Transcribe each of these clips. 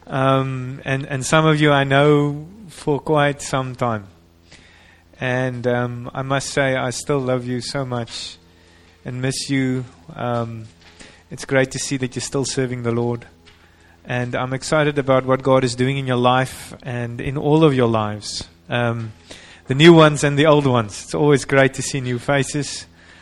And some of you I know for quite some time. And I must say, I still love you so much and miss you. It's great to see that you're still serving the Lord. And I'm excited about what God is doing in your life and in all of your lives. The new ones and the old ones. It's always great to see new faces.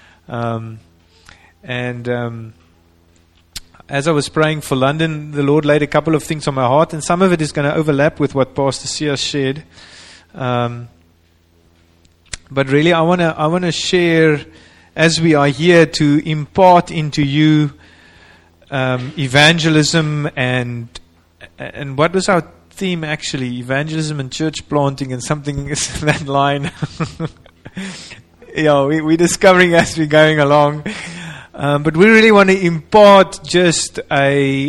As I was praying for London, the Lord laid a couple of things on my heart, and some of it is going to overlap with what Pastor Sia shared. But really, I want to share, as we are here, to impart into you evangelism and what was our theme actually? Evangelism and church planting and something is that line. We're discovering as we're going along. But we really want to impart just a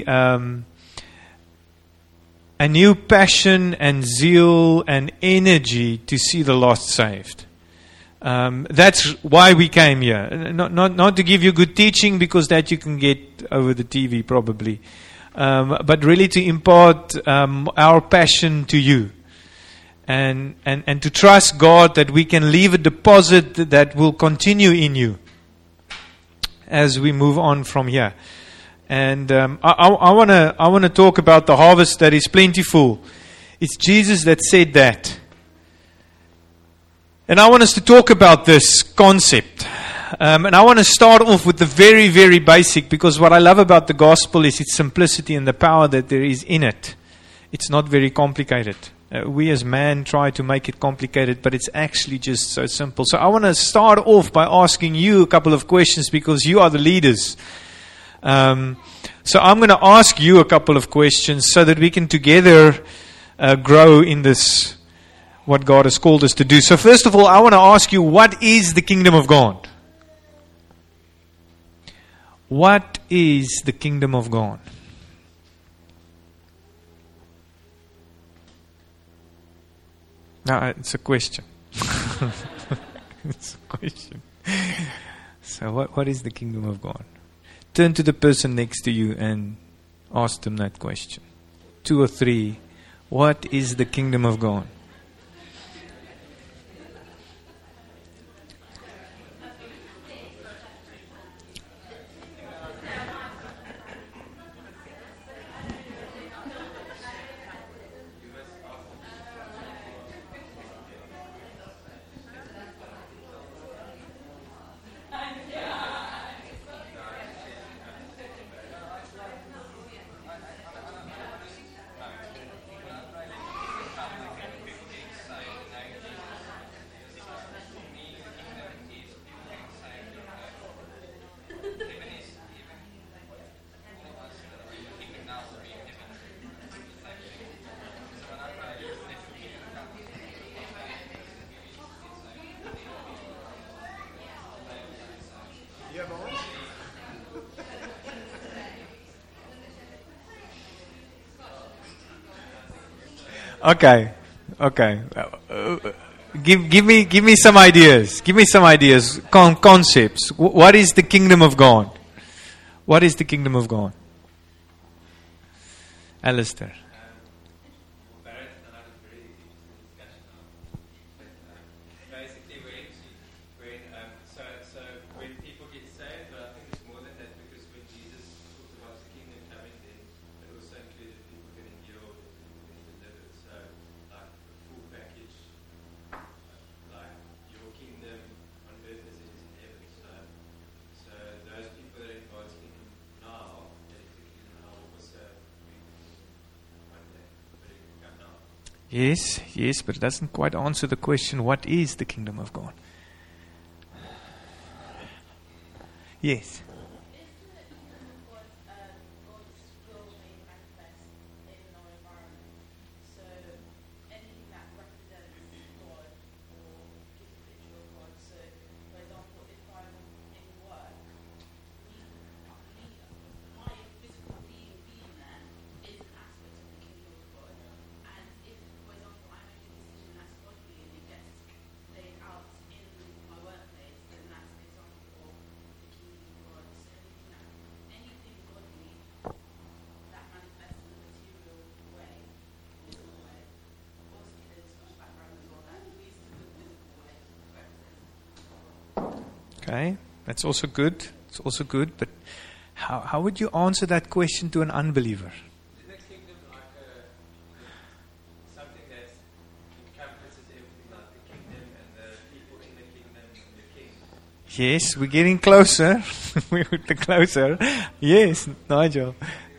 new passion and zeal and energy to see the lost saved. That's why we came here. Not to give you good teaching, because that you can get over the TV probably. But really to impart our passion to you. And to trust God that we can leave a deposit that will continue in you as we move on from here. And I want to talk about the harvest that is plentiful. It's Jesus that said that. And I want us to talk about this concept. And I want to start off with the very, very basic, because what I love about the gospel is its simplicity and the power that there is in it. It's not very complicated. We as man try to make it complicated, but it's actually just so simple. So I want to start off by asking you a couple of questions, because you are the leaders. So I'm going to ask you a couple of questions so that we can together grow in this, what God has called us to do. So first of all, I want to ask you, what is the kingdom of God? What is the kingdom of God? Now, it's a question. It's a question. So what is the kingdom of God? Turn to the person next to you and ask them that question. 2 or 3. What is the kingdom of God? Okay. Give me some ideas. Give me some ideas. Concepts. What is the kingdom of God? What is the kingdom of God? Alistair. Yes, but it doesn't quite answer the question, what is the kingdom of God? Yes. Okay, that's also good. It's also good, but how would you answer that question to an unbeliever? Isn't the kingdom like something that encompasses everything, like the kingdom and the people in the kingdom and the king? Yes, we're getting closer. We're closer. Yes, Nigel.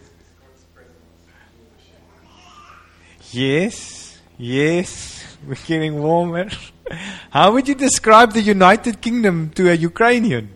Yes, we're getting warmer. How would you describe the United Kingdom to a Ukrainian?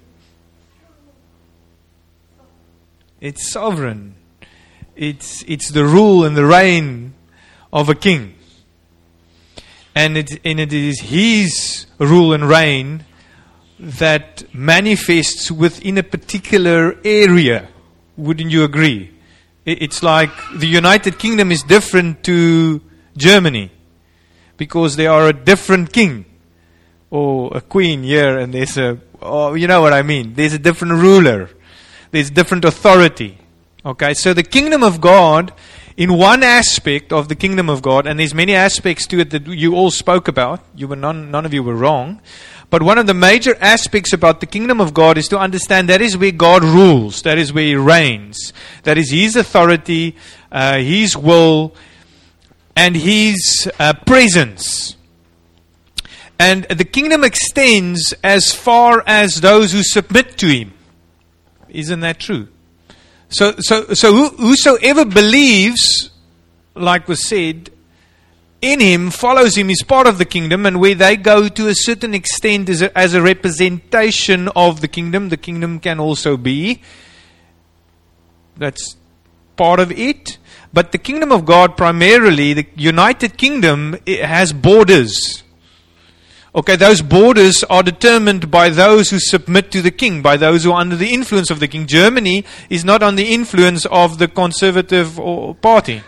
It's sovereign. It's the rule and the reign of a king. And it is his rule and reign that manifests within a particular area. Wouldn't you agree? It's like the United Kingdom is different to Germany because they are a different king or a queen here, and there's you know what I mean. There's a different ruler. There's different authority. Okay, so the kingdom of God, in one aspect of the kingdom of God, and there's many aspects to it that you all spoke about. None of you were wrong. But one of the major aspects about the kingdom of God is to understand that is where God rules. That is where He reigns. That is His authority, His will, and His presence. And the kingdom extends as far as those who submit to Him. Isn't that true? So whosoever believes, like was said, in Him, follows Him, is part of the kingdom, and where they go to a certain extent as a representation of the kingdom can also be. That's part of it. But the kingdom of God, primarily, the United Kingdom, it has borders. Okay, those borders are determined by those who submit to the king, by those who are under the influence of the king. Germany is not on the influence of the Conservative Party.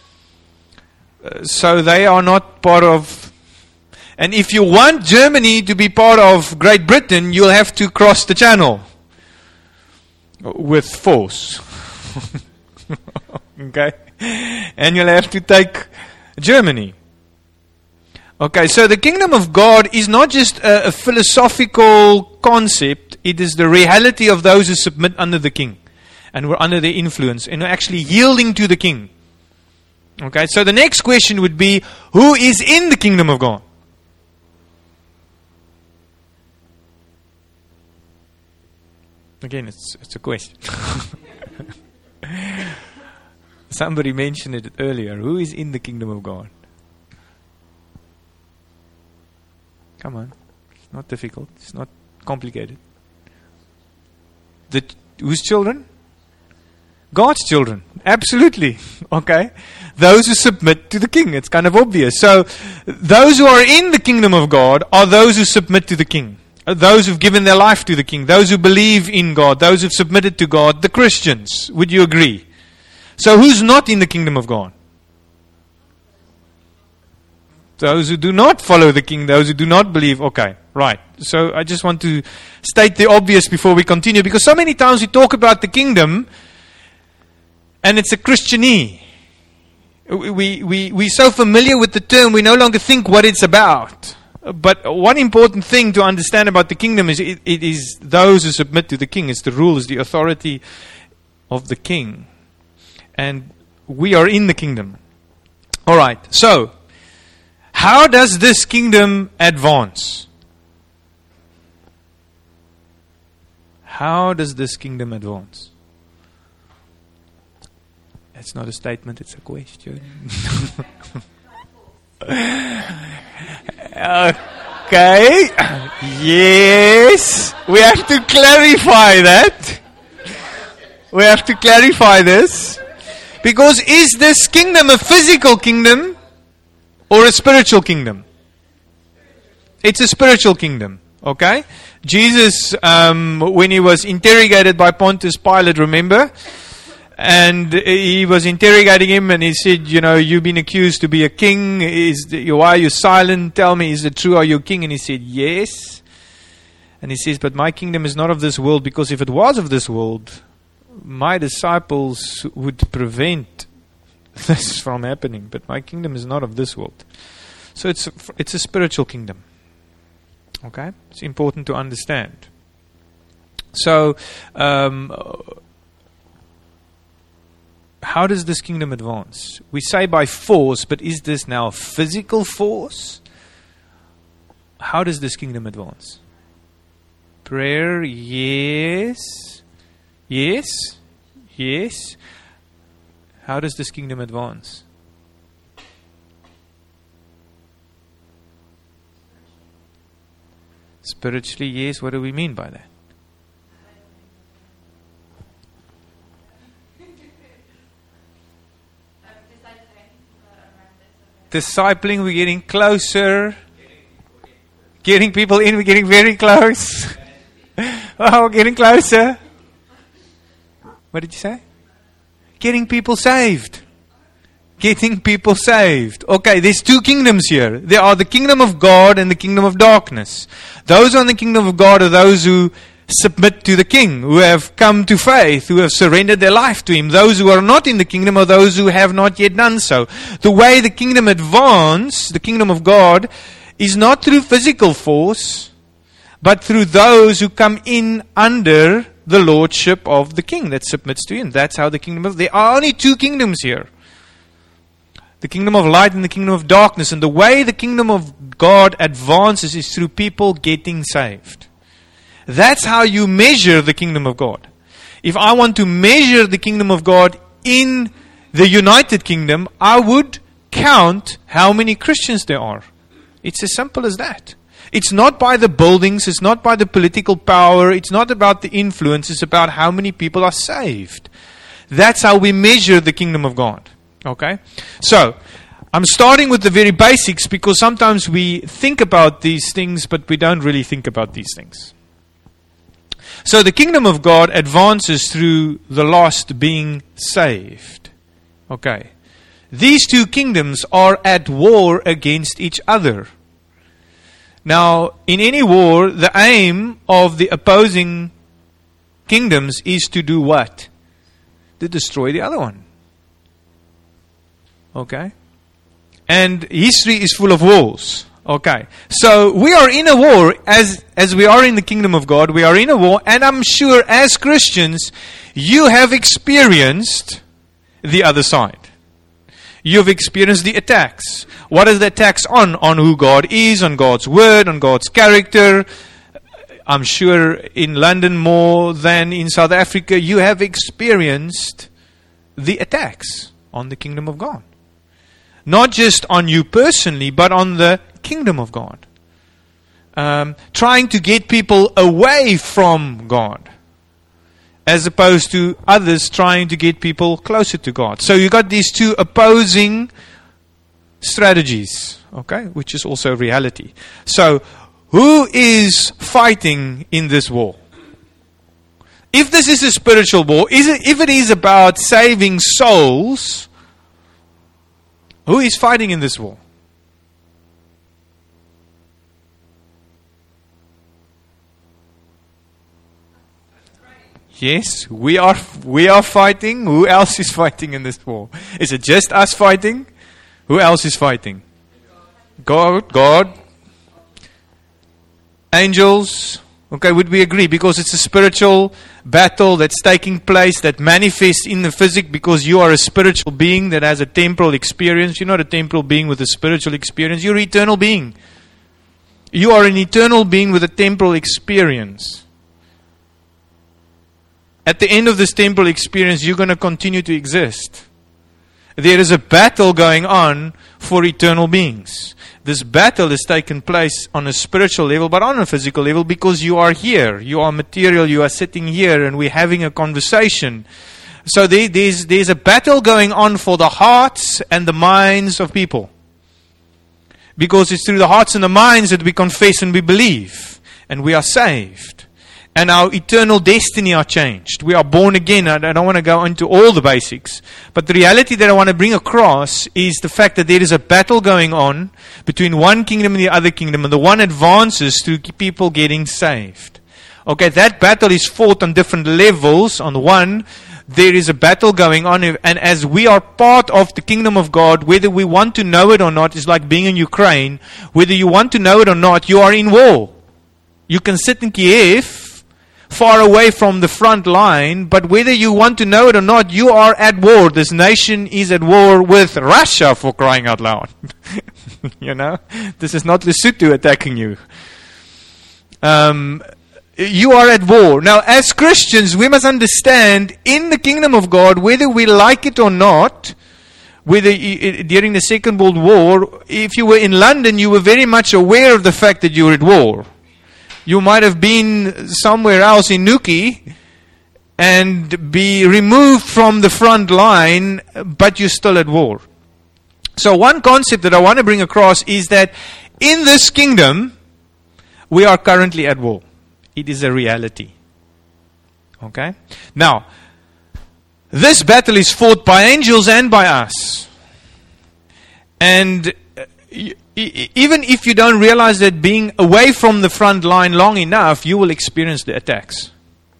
So they are not part of... And if you want Germany to be part of Great Britain, you'll have to cross the channel with force. Okay? And you'll have to take Germany. Okay, so the kingdom of God is not just a philosophical concept. It is the reality of those who submit under the king and were under their influence and are actually yielding to the king. Okay, so the next question would be, who is in the kingdom of God? Again, it's a question. Somebody mentioned it earlier. Who is in the kingdom of God? Come on. It's not difficult. It's not complicated. Whose children? God's children. Absolutely. Okay. Those who submit to the king. It's kind of obvious. So, those who are in the kingdom of God are those who submit to the king. Those who've given their life to the king. Those who believe in God. Those who've submitted to God. The Christians. Would you agree? So, who's not in the kingdom of God? Those who do not follow the king, those who do not believe. Okay, right. So I just want to state the obvious before we continue, because so many times we talk about the kingdom and it's a Christianese. We're so familiar with the term, we no longer think what it's about. But one important thing to understand about the kingdom is it is those who submit to the king. It's the rule, it's the authority of the king. And we are in the kingdom. Alright, so how does this kingdom advance? How does this kingdom advance? It's not a statement, it's a question. Okay. Yes. We have to clarify that. We have to clarify this. Because is this kingdom a physical kingdom or a spiritual kingdom? It's a spiritual kingdom. Okay? Jesus, when He was interrogated by Pontius Pilate, remember? And he was interrogating Him and he said, you know, you've been accused to be a king. Why are you silent? Tell me, is it true? Are you a king? And he said, yes. And he says, but my kingdom is not of this world, because if it was of this world, my disciples would prevent this from happening. But my kingdom is not of this world. So it's a spiritual kingdom. Okay? It's important to understand. So, how does this kingdom advance? We say by force, but is this now a physical force? How does this kingdom advance? Prayer, yes. Yes. Yes. How does this kingdom advance? Spiritually, yes. What do we mean by that? Discipling, we're getting closer. Getting people in, we're getting very close. Oh, we're getting closer. What did you say? Getting people saved. Getting people saved. Okay, there's two kingdoms here. There are the kingdom of God and the kingdom of darkness. Those on the kingdom of God are those who submit to the King, who have come to faith, who have surrendered their life to Him. Those who are not in the kingdom are those who have not yet done so. The way the kingdom advances, the kingdom of God, is not through physical force, but through those who come in under the lordship of the King that submits to Him. That's how the kingdom of... There are only two kingdoms here. The kingdom of light and the kingdom of darkness. And the way the kingdom of God advances is through people getting saved. That's how you measure the kingdom of God. If I want to measure the kingdom of God in the United Kingdom, I would count how many Christians there are. It's as simple as that. It's not by the buildings, it's not by the political power, it's not about the influence, it's about how many people are saved. That's how we measure the kingdom of God. Okay? So, I'm starting with the very basics because sometimes we think about these things, but we don't really think about these things. So the kingdom of God advances through the lost being saved. Okay. These two kingdoms are at war against each other. Now, in any war, the aim of the opposing kingdoms is to do what? To destroy the other one. Okay? And history is full of wars. Okay. So we are in a war as we are in the kingdom of God. We are in a war, and I'm sure as Christians, you have experienced the other side. You've experienced the attacks. What is the attacks on? On who God is, on God's word, on God's character. I'm sure in London more than in South Africa, you have experienced the attacks on the kingdom of God. Not just on you personally, but on the kingdom of God. Trying to get people away from God, as opposed to others trying to get people closer to God. So you got these two opposing strategies, okay, which is also reality. So who is fighting in this war? If this is a spiritual war, if it is about saving souls, who is fighting in this war? Yes, we are fighting. Who else is fighting in this war? Is it just us fighting? Who else is fighting? God. Angels. Okay, would we agree? Because it's a spiritual battle that's taking place, that manifests in the physic, because you are a spiritual being that has a temporal experience. You're not a temporal being with a spiritual experience. You're an eternal being. You are an eternal being with a temporal experience. At the end of this temporal experience, you're going to continue to exist. There is a battle going on for eternal beings. This battle has taken place on a spiritual level, but on a physical level, because you are here. You are material, you are sitting here, and we're having a conversation. So there's a battle going on for the hearts and the minds of people. Because it's through the hearts and the minds that we confess and we believe. And we are saved. And our eternal destiny are changed. We are born again. I don't want to go into all the basics. But the reality that I want to bring across is the fact that there is a battle going on between one kingdom and the other kingdom. And the one advances through people getting saved. Okay, that battle is fought on different levels. On one, there is a battle going on. And as we are part of the kingdom of God, whether we want to know it or not, it's like being in Ukraine. Whether you want to know it or not, you are in war. You can sit in Kiev far away from the front line, but whether you want to know it or not, you are at war. This nation is at war with Russia, for crying out loud. You know, this is not Lesotho attacking you. You are at war. Now, as Christians, we must understand, in the kingdom of God, whether we like it or not, whether during the Second World War, if you were in London, you were very much aware of the fact that you were at war. You might have been somewhere else in Nuki and be removed from the front line, but you're still at war. So one concept that I want to bring across is that in this kingdom, we are currently at war. It is a reality. Okay? Now, this battle is fought by angels and by us. And even if you don't realize that being away from the front line long enough, you will experience the attacks.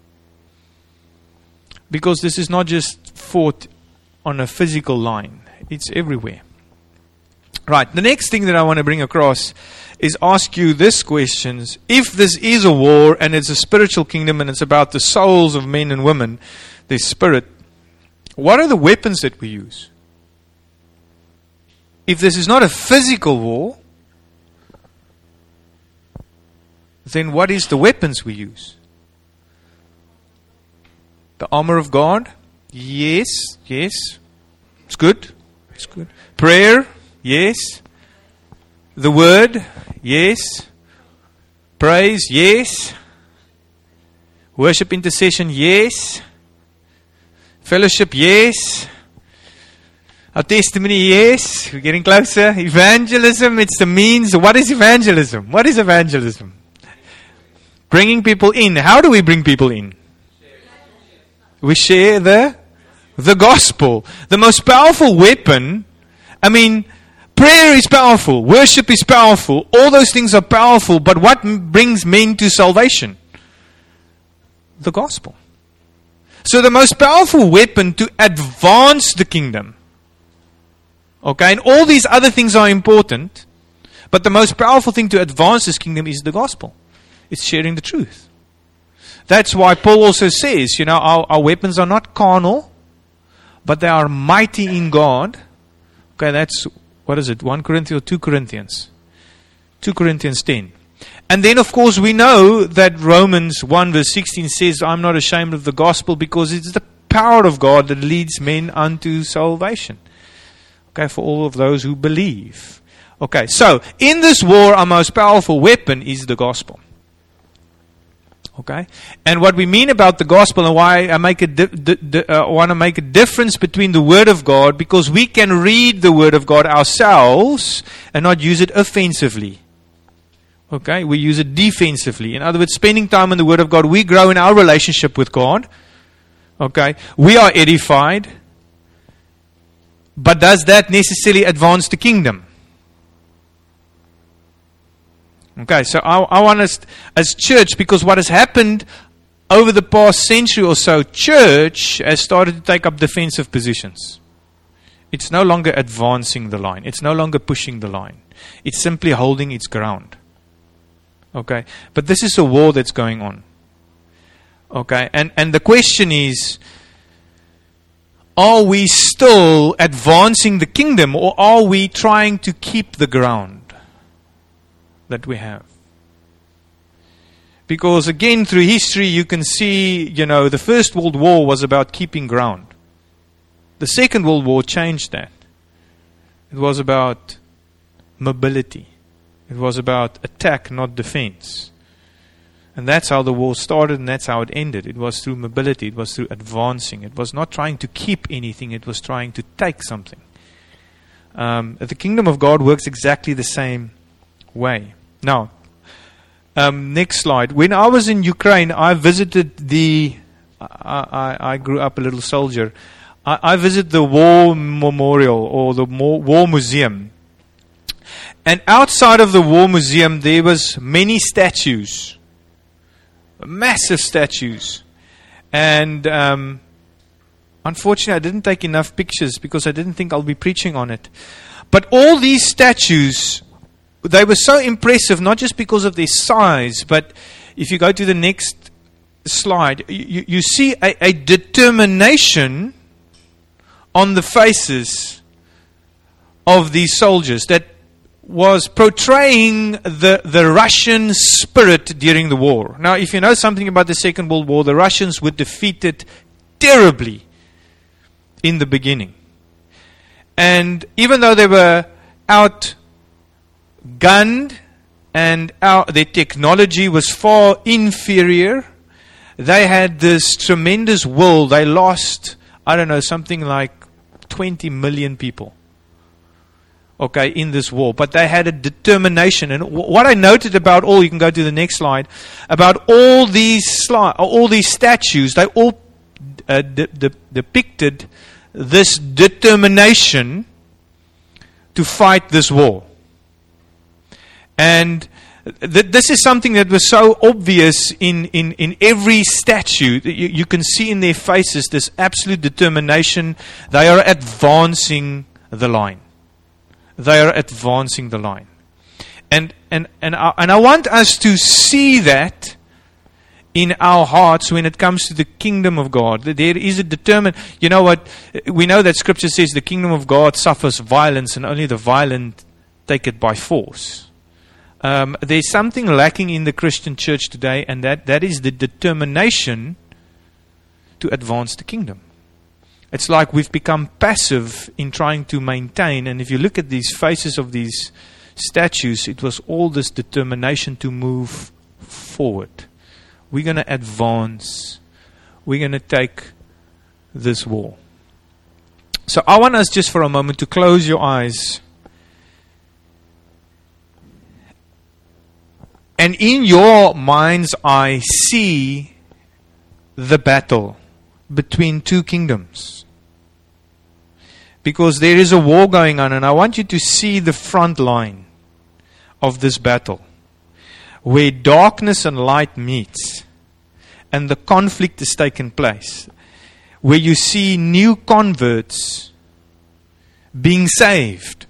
Because this is not just fought on a physical line. It's everywhere. Right, the next thing that I want to bring across is ask you this question. If this is a war and it's a spiritual kingdom and it's about the souls of men and women, their spirit, what are the weapons that we use? If this is not a physical war, then what is the weapons we use? The armor of God? Yes. It's good. Prayer? Yes. The word? Yes. Praise? Yes. Worship, intercession? Yes. Fellowship? Yes. Our testimony? Yes. We're getting closer. Evangelism? It's the means. What is evangelism? What is evangelism? Bringing people in. How do we bring people in? We share the gospel. The most powerful weapon. Prayer is powerful. Worship is powerful. All those things are powerful. But what brings men to salvation? The gospel. So the most powerful weapon to advance the kingdom. Okay, and all these other things are important. But the most powerful thing to advance this kingdom is the gospel. It's sharing the truth. That's why Paul also says, our weapons are not carnal, but they are mighty in God. Okay, that's, 1 Corinthians or 2 Corinthians? 2 Corinthians 10. And then, of course, we know that Romans 1 verse 16 says, I'm not ashamed of the gospel because it's the power of God that leads men unto salvation. Okay, for all of those who believe. Okay, so, in this war, our most powerful weapon is the gospel. Okay, and what we mean about the gospel and why I make want to make a difference between the Word of God, because we can read the Word of God ourselves and not use it offensively. Okay, we use it defensively. In other words, spending time in the Word of God, we grow in our relationship with God. Okay, we are edified. But does that necessarily advance the kingdom? Okay, so I want us as church, because what has happened over the past century or so, church has started to take up defensive positions. It's no longer advancing the line. It's no longer pushing the line. It's simply holding its ground. Okay, but this is a war that's going on. Okay, and the question is, are we still advancing the kingdom, or are we trying to keep the ground that we have? Because again, through history, you can see, the First World War was about keeping ground. The Second World War changed that. It was about mobility. It was about attack, not defense. And that's how the war started, and that's how it ended. It was through mobility. It was through advancing. It was not trying to keep anything. It was trying to take something. The kingdom of God works exactly the same way. Now, next slide. When I was in Ukraine, I visited I grew up a little soldier. I visited the War Memorial, or the War Museum. And outside of the War Museum, there was many statues. Massive statues. And unfortunately, I didn't take enough pictures because I didn't think I'll be preaching on it. But all these statues, they were so impressive, not just because of their size, but if you go to the next slide, you see a determination on the faces of these soldiers that was portraying the Russian spirit during the war. Now, if you know something about the Second World War, the Russians were defeated terribly in the beginning. And even though they were outgunned and their technology was far inferior, they had this tremendous will. They lost, I don't know, something like 20 million people, okay, in this war. But they had a determination. And what I noted about all, you can go to the next slide, about all these statues, they all depicted this determination to fight this war. And this is something that was so obvious in every statue. You can see in their faces this absolute determination. They are advancing the line. They are advancing the line. And I want us to see that in our hearts when it comes to the kingdom of God. There is a determined, you know what, we know that Scripture says the kingdom of God suffers violence and only the violent take it by force. There's something lacking in the Christian church today, and that is the determination to advance the kingdom. It's like we've become passive in trying to maintain, and if you look at these faces of these statues, it was all this determination to move forward. We're going to advance. We're going to take this war. So I want us just for a moment to close your eyes. And in your mind's eye, see the battle between two kingdoms. Because there is a war going on, and I want you to see the front line of this battle, where darkness and light meets, and the conflict is taking place, where you see new converts being saved.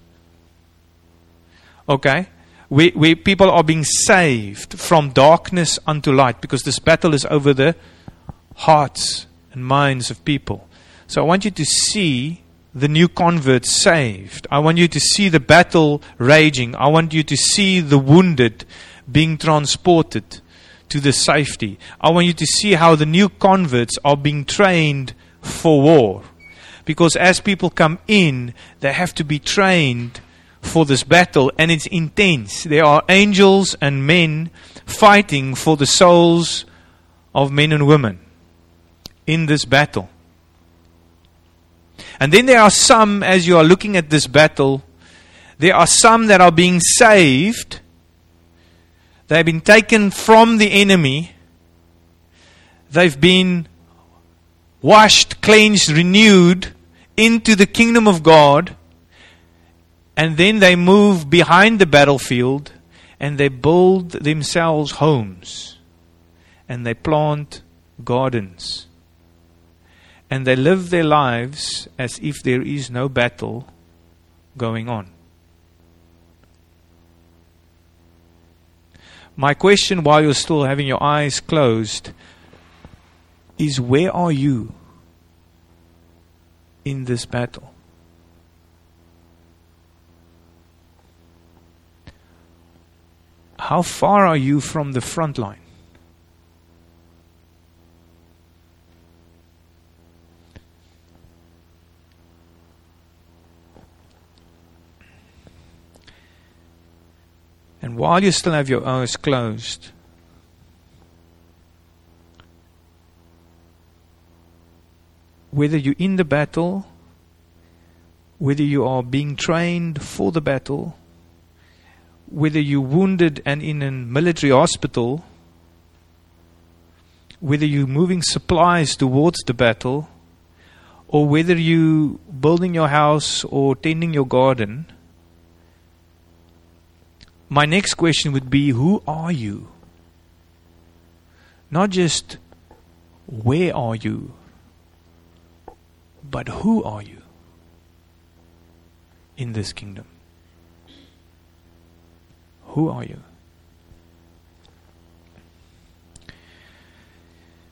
Okay? Where people are being saved from darkness unto light, because this battle is over the hearts and minds of people. So I want you to see the new converts saved. I want you to see the battle raging. I want you to see the wounded being transported to the safety. I want you to see how the new converts are being trained for war. Because as people come in, they have to be trained for this battle, and it's intense. There are angels and men fighting for the souls of men and women in this battle. And then there are some, as you are looking at this battle, there are some that are being saved. They've been taken from the enemy. They've been washed, cleansed, renewed into the kingdom of God. And then they move behind the battlefield and they build themselves homes. And they plant gardens. And they live their lives as if there is no battle going on. My question while you're still having your eyes closed is, where are you in this battle? How far are you from the front line? And while you still have your eyes closed, whether you're in the battle, whether you are being trained for the battle, whether you're wounded and in a military hospital, whether you're moving supplies towards the battle, or whether you're building your house or tending your garden, my next question would be, who are you? Not just where are you, but who are you in this kingdom? Who are you?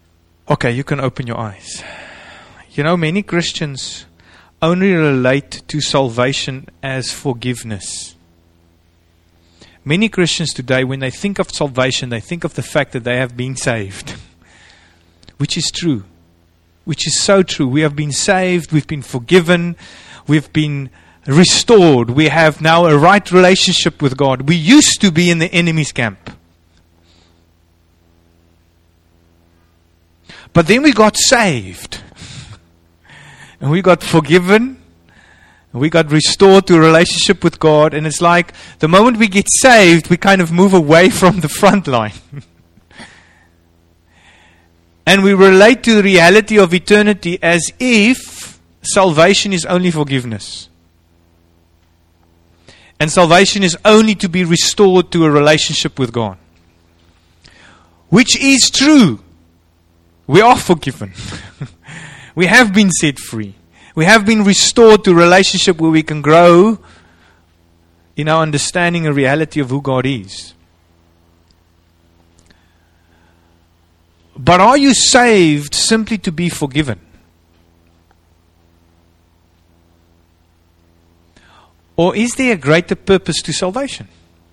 Okay, you can open your eyes. You know, many Christians only relate to salvation as forgiveness. Many Christians today, when they think of salvation, they think of the fact that they have been saved. Which is true. Which is so true. We have been saved, we've been forgiven, we've been restored. We have now a right relationship with God. We used to be in the enemy's camp. But then we got saved. And we got forgiven. We got restored to a relationship with God. And it's like the moment we get saved, we kind of move away from the front line. And we relate to the reality of eternity as if salvation is only forgiveness. And salvation is only to be restored to a relationship with God. Which is true. We are forgiven. We have been set free. We have been restored to a relationship where we can grow in our understanding and reality of who God is. But are you saved simply to be forgiven? Or is there a greater purpose to salvation?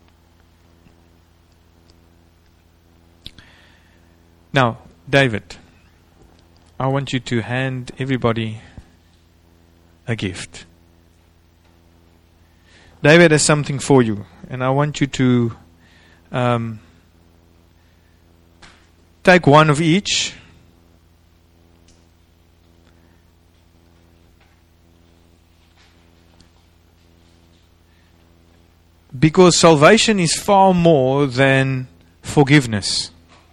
Now, David, I want you to hand everybody a gift. David has something for you, and I want you to take one of each. Because salvation is far more than forgiveness.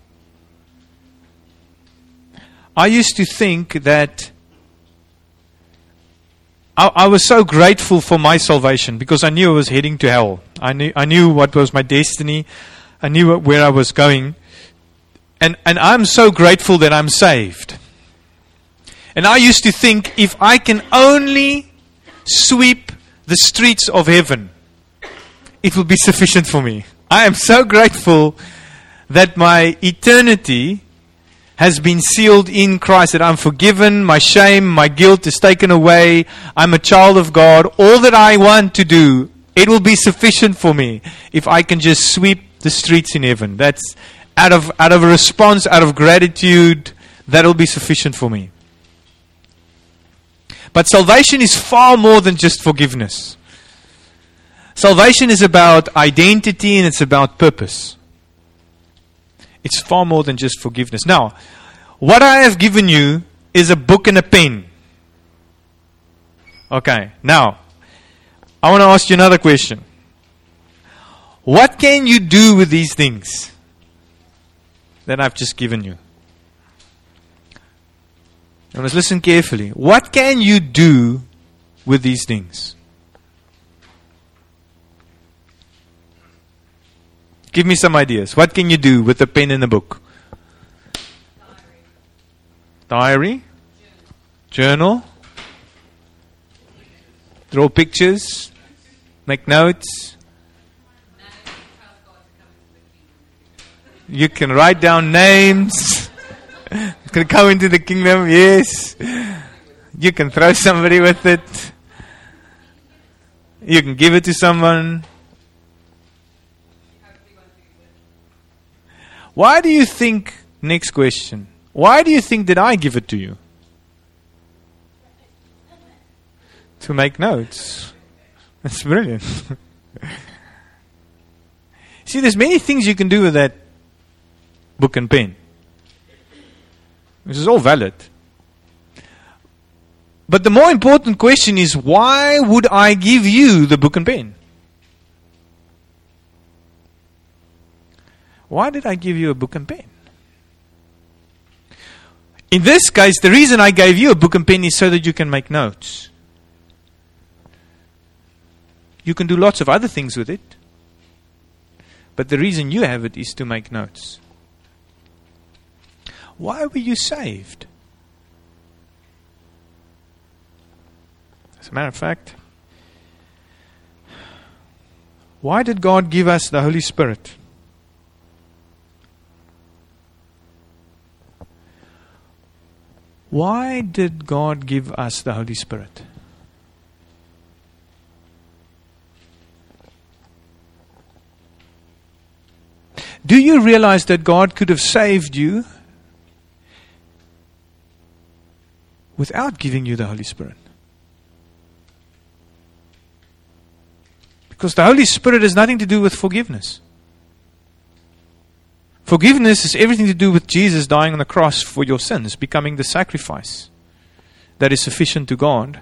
I used to think that I was so grateful for my salvation because I knew I was heading to hell. I knew what was my destiny. I knew where I was going. And I'm so grateful that I'm saved. And I used to think if I can only sweep the streets of heaven, it will be sufficient for me. I am so grateful that my eternity has been sealed in Christ, that I'm forgiven, my shame, my guilt is taken away, I'm a child of God. All that I want to do, it will be sufficient for me if I can just sweep the streets in heaven. That's out of a response, out of gratitude, that will be sufficient for me. But salvation is far more than just forgiveness. Salvation is about identity and it's about purpose. It's far more than just forgiveness. Now, what I have given you is a book and a pen. Okay, now, I want to ask you another question. What can you do with these things that I've just given you? Now let's listen carefully. What can you do with these things? Give me some ideas. What can you do with the pen and the book? Diary? Journal? Draw pictures? Make notes? You can write down names. Can come into the kingdom, yes. You can throw somebody with it. You can give it to someone. Why do you think, next question, why do you think that I give it to you? To make notes. That's brilliant. See, there's many things you can do with that book and pen. This is all valid. But the more important question is, why would I give you the book and pen? Why did I give you a book and pen? In this case, the reason I gave you a book and pen is so that you can make notes. You can do lots of other things with it. But the reason you have it is to make notes. Why were you saved? As a matter of fact, why did God give us the Holy Spirit? Why did God give us the Holy Spirit? Do you realize that God could have saved you without giving you the Holy Spirit? Because the Holy Spirit has nothing to do with forgiveness. Forgiveness is everything to do with Jesus dying on the cross for your sins, becoming the sacrifice that is sufficient to God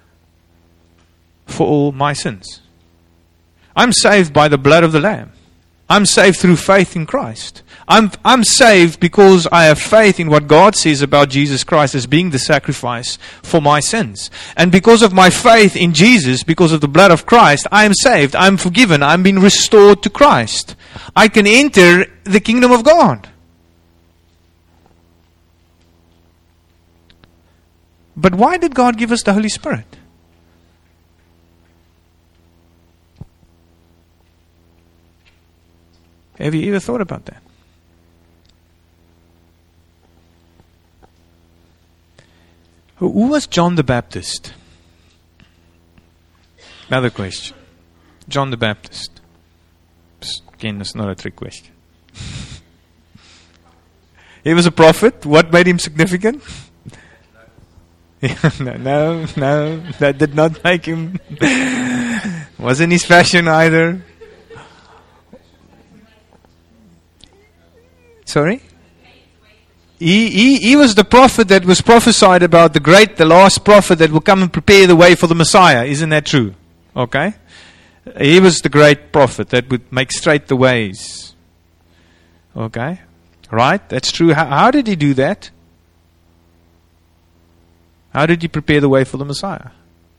for all my sins. I'm saved by the blood of the Lamb. I'm saved through faith in Christ. I'm saved because I have faith in what God says about Jesus Christ as being the sacrifice for my sins. And because of my faith in Jesus, because of the blood of Christ, I am saved. I'm forgiven. I'm being restored to Christ. I can enter the kingdom of God. But why did God give us the Holy Spirit? Have you ever thought about that? Who was John the Baptist? Another question. John the Baptist. Again, it's not a trick question. He was a prophet. What made him significant? No, that did not make him. Wasn't his fashion either. Sorry? He was the prophet that was prophesied about, the last prophet that will come and prepare the way for the Messiah. Isn't that true? Okay? He was the great prophet that would make straight the ways. Okay? Right? That's true. How did he do that? How did he prepare the way for the Messiah?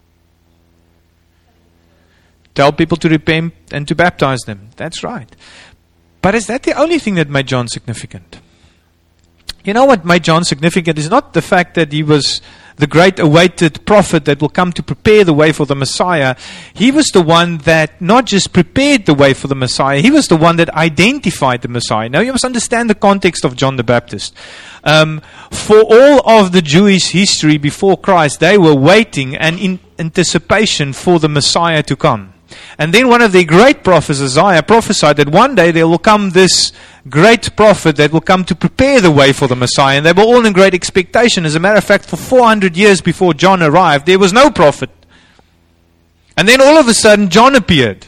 Tell people to repent and to baptize them. That's right. But is that the only thing that made John significant? You know what made John significant is not the fact that he was the great awaited prophet that will come to prepare the way for the Messiah. He was the one that not just prepared the way for the Messiah, he was the one that identified the Messiah. Now you must understand the context of John the Baptist. For all of the Jewish history before Christ, they were waiting and in anticipation for the Messiah to come. And then one of the great prophets, Isaiah, prophesied that one day there will come this great prophet that will come to prepare the way for the Messiah. And they were all in great expectation. As a matter of fact, for 400 years before John arrived, there was no prophet. And then all of a sudden, John appeared.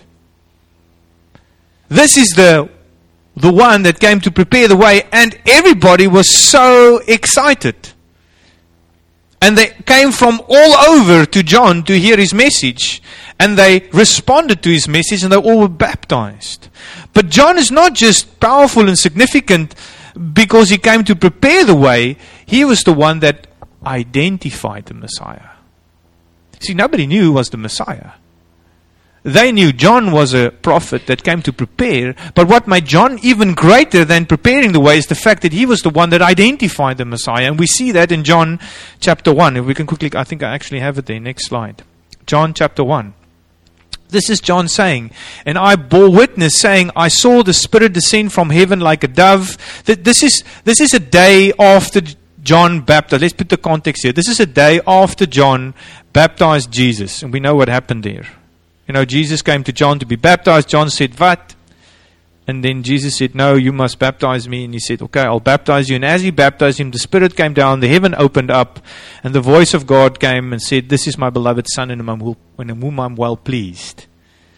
This is the one that came to prepare the way, and everybody was so excited. And they came from all over to John to hear his message. And they responded to his message and they all were baptized. But John is not just powerful and significant because he came to prepare the way. He was the one that identified the Messiah. See, nobody knew who was the Messiah. They knew John was a prophet that came to prepare. But what made John even greater than preparing the way is the fact that he was the one that identified the Messiah. And we see that in John chapter 1. If we can quickly, I think I actually have it there. Next slide. John chapter 1. This is John saying, and I bore witness saying, I saw the Spirit descend from heaven like a dove. This is a day after John baptized. Let's put the context here. This is a day after John baptized Jesus. And we know what happened there. You know, Jesus came to John to be baptized. John said, what? And then Jesus said, no, you must baptize me. And he said, okay, I'll baptize you. And as he baptized him, the Spirit came down, the heaven opened up, and the voice of God came and said, this is my beloved Son in whom I'm well pleased.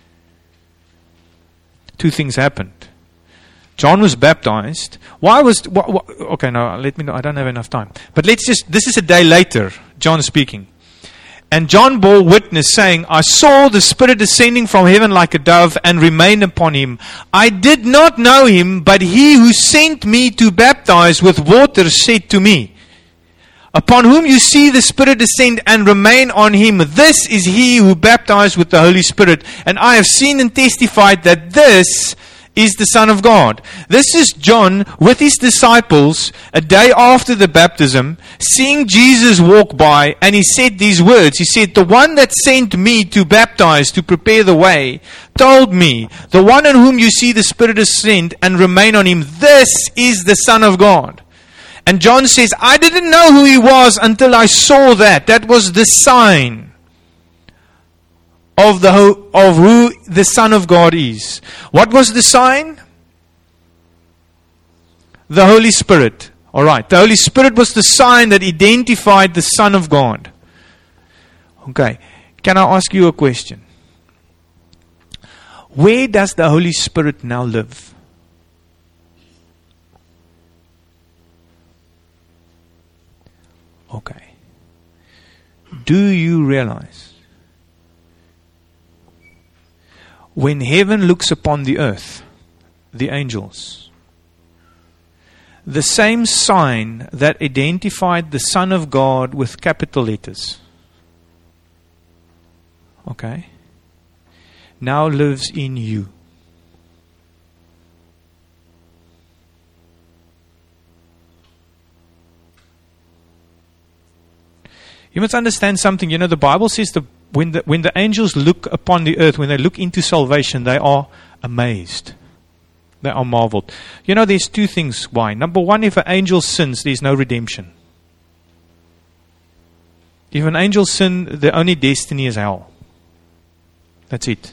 Two things happened. John was baptized. Okay, no, let me know. I don't have enough time. But this is a day later, John speaking. And John bore witness, saying, I saw the Spirit descending from heaven like a dove and remained upon him. I did not know him, but he who sent me to baptize with water said to me, upon whom you see the Spirit descend and remain on him, this is he who baptized with the Holy Spirit. And I have seen and testified that this is the Son of God. This is John with his disciples a day after the baptism, seeing Jesus walk by, and he said these words. He said, the one that sent me to baptize, to prepare the way, told me, the one on whom you see the Spirit descend and remain on him, this is the Son of God. And John says, I didn't know who he was until I saw that. That was the sign of who the Son of God is. What was the sign? The Holy Spirit. Alright, the Holy Spirit was the sign that identified the Son of God. Okay, can I ask you a question? Where does the Holy Spirit now live? Okay. Do you realize when heaven looks upon the earth, the angels, the same sign that identified the Son of God with capital letters, okay, now lives in you. You must understand something. You know, the Bible says that when the angels look upon the earth, when they look into salvation, they are amazed. They are marveled. You know, there's two things why. Number one, if an angel sins, there's no redemption. If an angel sins, the only destiny is hell. That's it.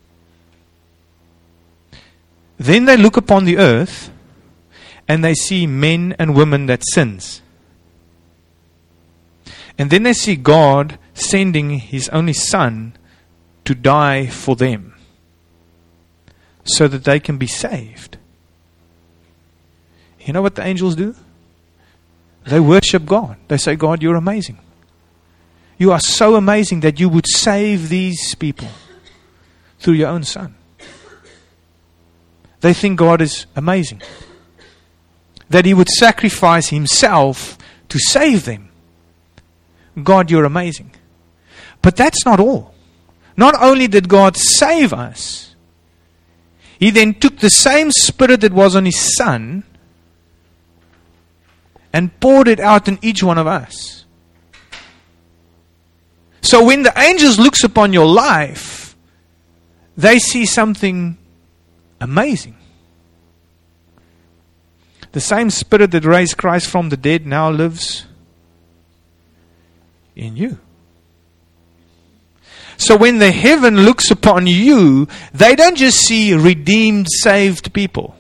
Then they look upon the earth and they see men and women that sins. And then they see God sending His only Son to die for them so that they can be saved. You know what the angels do? They worship God. They say, God, you're amazing. You are so amazing that you would save these people through your own Son. They think God is amazing. That He would sacrifice Himself to save them. God, you're amazing. But that's not all. Not only did God save us, He then took the same Spirit that was on His Son and poured it out in each one of us. So when the angels looks upon your life, they see something amazing. The same Spirit that raised Christ from the dead now lives in you. So when the heaven looks upon you, they don't just see redeemed, saved people.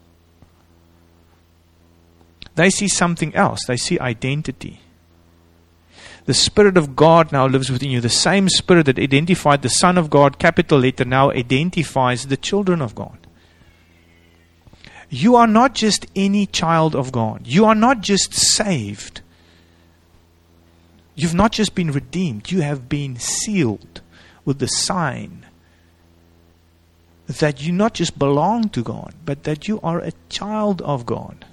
They see something else. They see identity. The Spirit of God now lives within you. The same Spirit that identified the Son of God, capital letter, now identifies the children of God. You are not just any child of God. You are not just saved. You've not just been redeemed. You have been sealed with the sign that you not just belong to God, but that you are a child of God.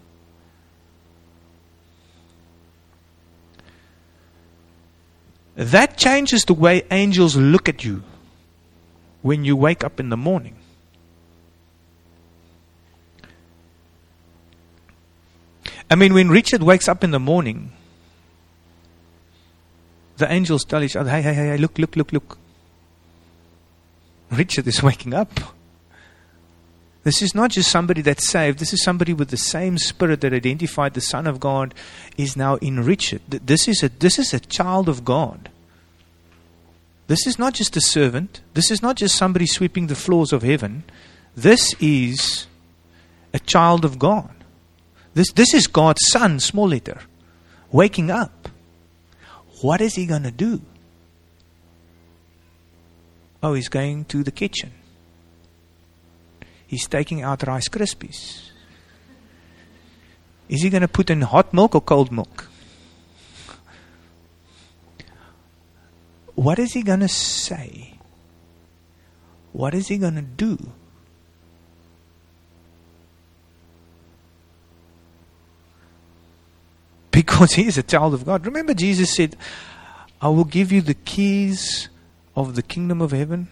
That changes the way angels look at you when you wake up in the morning. I mean, when Richard wakes up in the morning, the angels tell each other, hey, look. Richard is waking up. This is not just somebody that's saved. This is somebody with the same Spirit that identified the Son of God is now in Richard. This is a child of God. This is not just a servant. This is not just somebody sweeping the floors of heaven. This is a child of God. This is God's Son, small letter, waking up. What is He going to do? Oh, He's going to the kitchen. He's taking out Rice Krispies. Is He going to put in hot milk or cold milk? What is He going to say? What is He going to do? Because He is a child of God. Remember, Jesus said, I will give you the keys of the kingdom of heaven.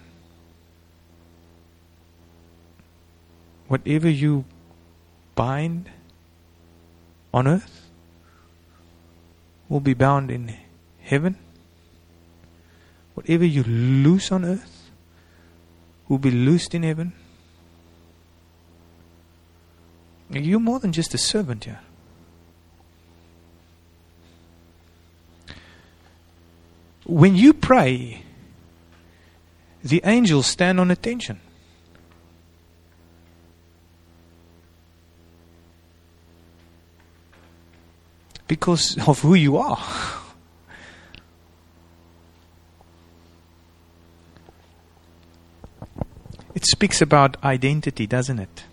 Whatever you bind on earth will be bound in heaven. Whatever you loose on earth will be loosed in heaven. You're more than just a servant here. when you pray, the angels stand on attention. Because of who you are. It speaks about identity, doesn't it?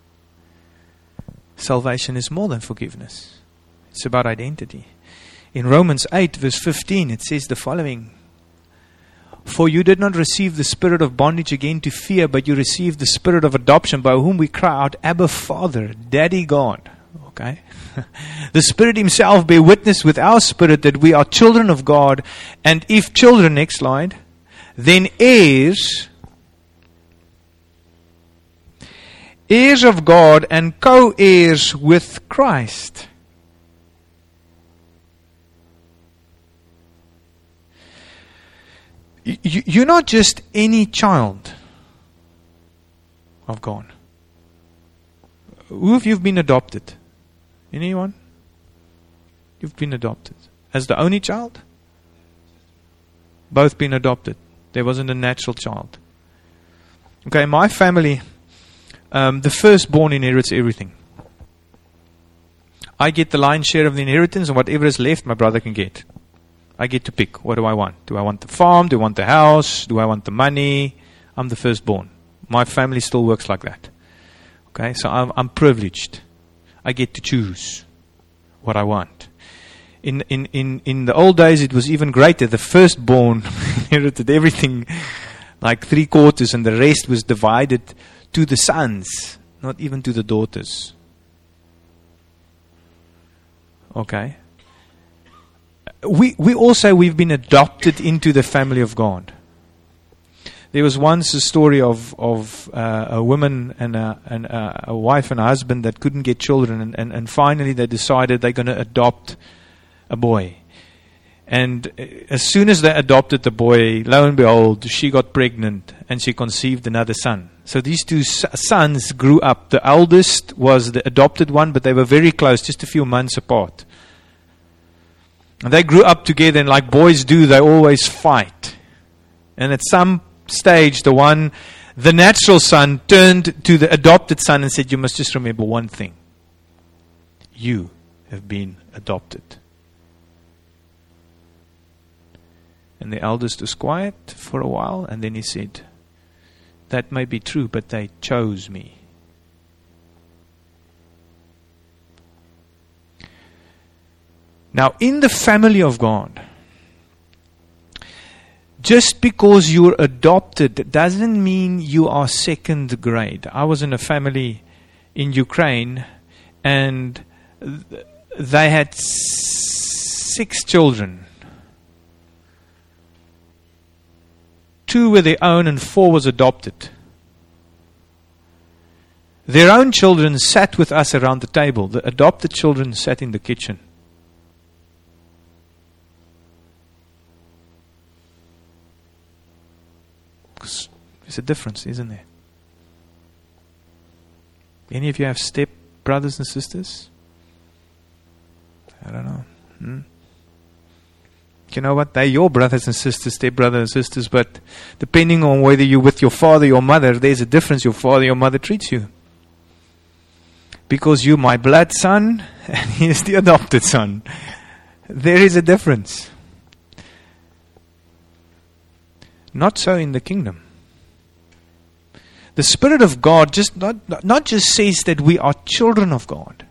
Salvation is more than forgiveness. It's about identity. In Romans 8 verse 15 it says the following: For you did not receive the spirit of bondage again to fear, but you received the spirit of adoption, by whom we cry out, Abba, Father, Daddy God. Okay? The Spirit Himself bear witness with our spirit that we are children of God, and if children, next slide, then heirs of God and co-heirs with Christ. You're not just any child of God. Who have you been adopted? Anyone? You've been adopted. As the only child? Both been adopted. There wasn't a natural child. Okay, in my family, the firstborn inherits everything. I get the lion's share of the inheritance, and whatever is left, my brother can get. I get to pick. What do I want? Do I want the farm? Do I want the house? Do I want the money? I'm the firstborn. My family still works like that. Okay, so I'm privileged. I get to choose what I want. In the old days, it was even greater. The firstborn inherited everything, like 3/4, and the rest was divided to the sons, not even to the daughters. Okay. We've been adopted into the family of God. There was once a story of a woman and a wife and a husband that couldn't get children, and finally they decided they're going to adopt a boy. And as soon as they adopted the boy, lo and behold, she got pregnant and she conceived another son. So these two sons grew up. The eldest was the adopted one, but they were very close, just a few months apart. And they grew up together, and like boys do, they always fight. And at some stage, the natural son turned to the adopted son and said, you must just remember one thing. You have been adopted. And the eldest was quiet for a while, and then he said, that may be true, but they chose me. Now, in the family of God, just because you're adopted doesn't mean you are second grade. I was in a family in Ukraine, and they had 6 children. 2 were their own and 4 was adopted. Their own children sat with us around the table. The adopted children sat in the kitchen. There's a difference, isn't there? Any of you have step brothers and sisters? I don't know. You know what? They're your brothers and sisters, step brothers and sisters, but depending on whether you're with your father or your mother, there's a difference your father or your mother treats you. Because you're my blood son, and he is the adopted son. There is a difference. Not so in the kingdom. The Spirit of God just not just says that we are children of God.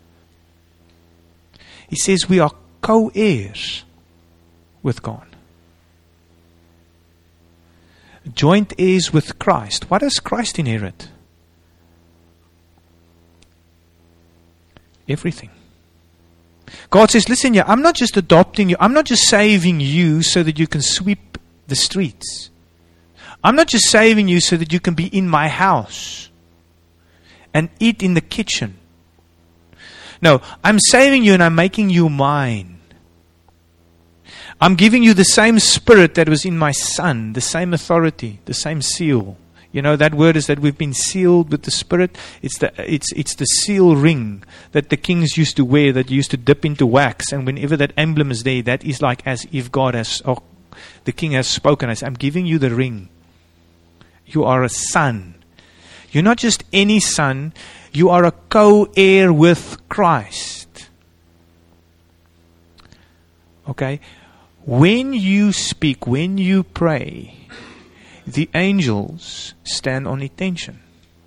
He says we are co-heirs with God. Joint heirs with Christ. What does Christ inherit? Everything. God says, listen here, I'm not just adopting you. I'm not just saving you so that you can sweep the streets. I'm not just saving you so that you can be in my house and eat in the kitchen. No, I'm saving you and I'm making you mine. I'm giving you the same spirit that was in my Son, the same authority, the same seal. You know, that word is that we've been sealed with the Spirit. It's the seal ring that the kings used to wear, that used to dip into wax. And whenever that emblem is there, that is like as if God has the king has spoken. I say, I'm giving you the ring. You are a son. You're not just any son. You are a co-heir with Christ. Okay? When you speak, when you pray, the angels stand on attention.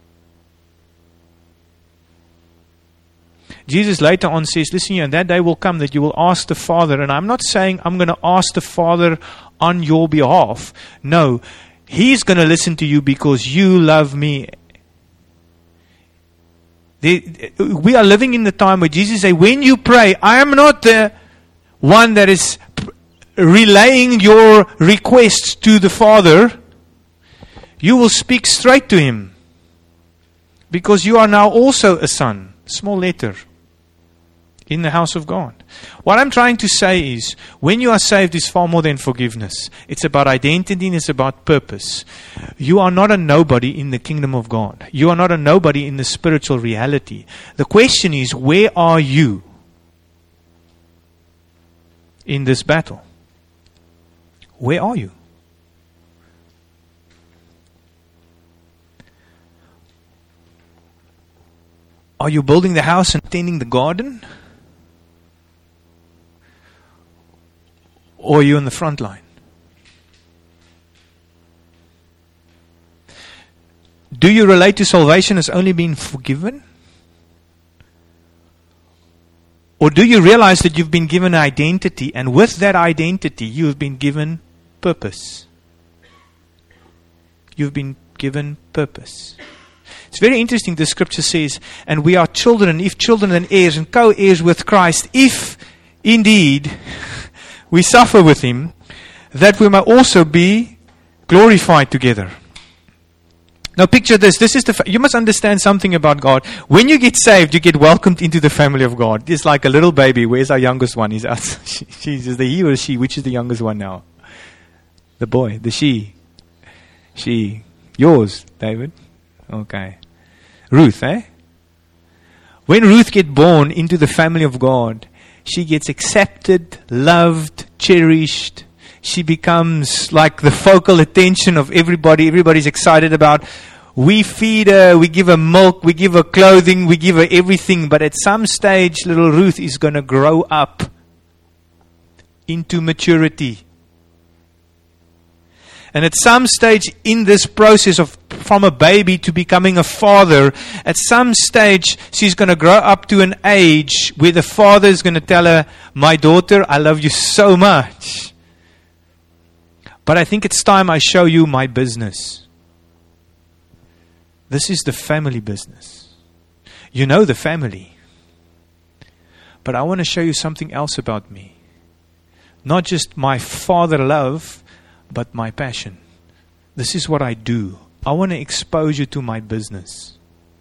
Jesus later on says, listen here, and that day will come that you will ask the Father. And I'm not saying I'm going to ask the Father on your behalf. No, He's going to listen to you because you love me. We are living in the time where Jesus says, when you pray, I am not the one that is relaying your requests to the Father. You will speak straight to Him. Because you are now also a son. Small letter. In the house of God. What I'm trying to say is, when you are saved, it's far more than forgiveness. It's about identity and it's about purpose. You are not a nobody in the kingdom of God. You are not a nobody in the spiritual reality. The question is, where are you in this battle? Where are you? Are you building the house and tending the garden? Or are you in the front line? Do you relate to salvation as only being forgiven? Or do you realize that you've been given an identity, and with that identity you have been given purpose? You've been given purpose. It's very interesting, the scripture says, and we are children, if children and heirs and co-heirs with Christ, if indeed we suffer with Him, that we may also be glorified together. Now picture this. This is you must understand something about God. When you get saved, you get welcomed into the family of God. It's like a little baby. Where's our youngest one? He's out. She's the he or she. Which is the youngest one now? The boy. The she. She. Yours, David. Okay. Ruth, eh? When Ruth gets born into the family of God, she gets accepted, loved, cherished. She becomes like the focal attention of everybody. Everybody's excited about. We feed her, we give her milk, we give her clothing, we give her everything. But at some stage, little Ruth is going to grow up into maturity. And at some stage in this process of from a baby to becoming a father, at some stage she's going to grow up to an age where the father is going to tell her, my daughter, I love you so much. But I think it's time I show you my business. This is the family business. You know the family. But I want to show you something else about me. Not just my father love, but my passion. This is what I do. I want to expose you to my business.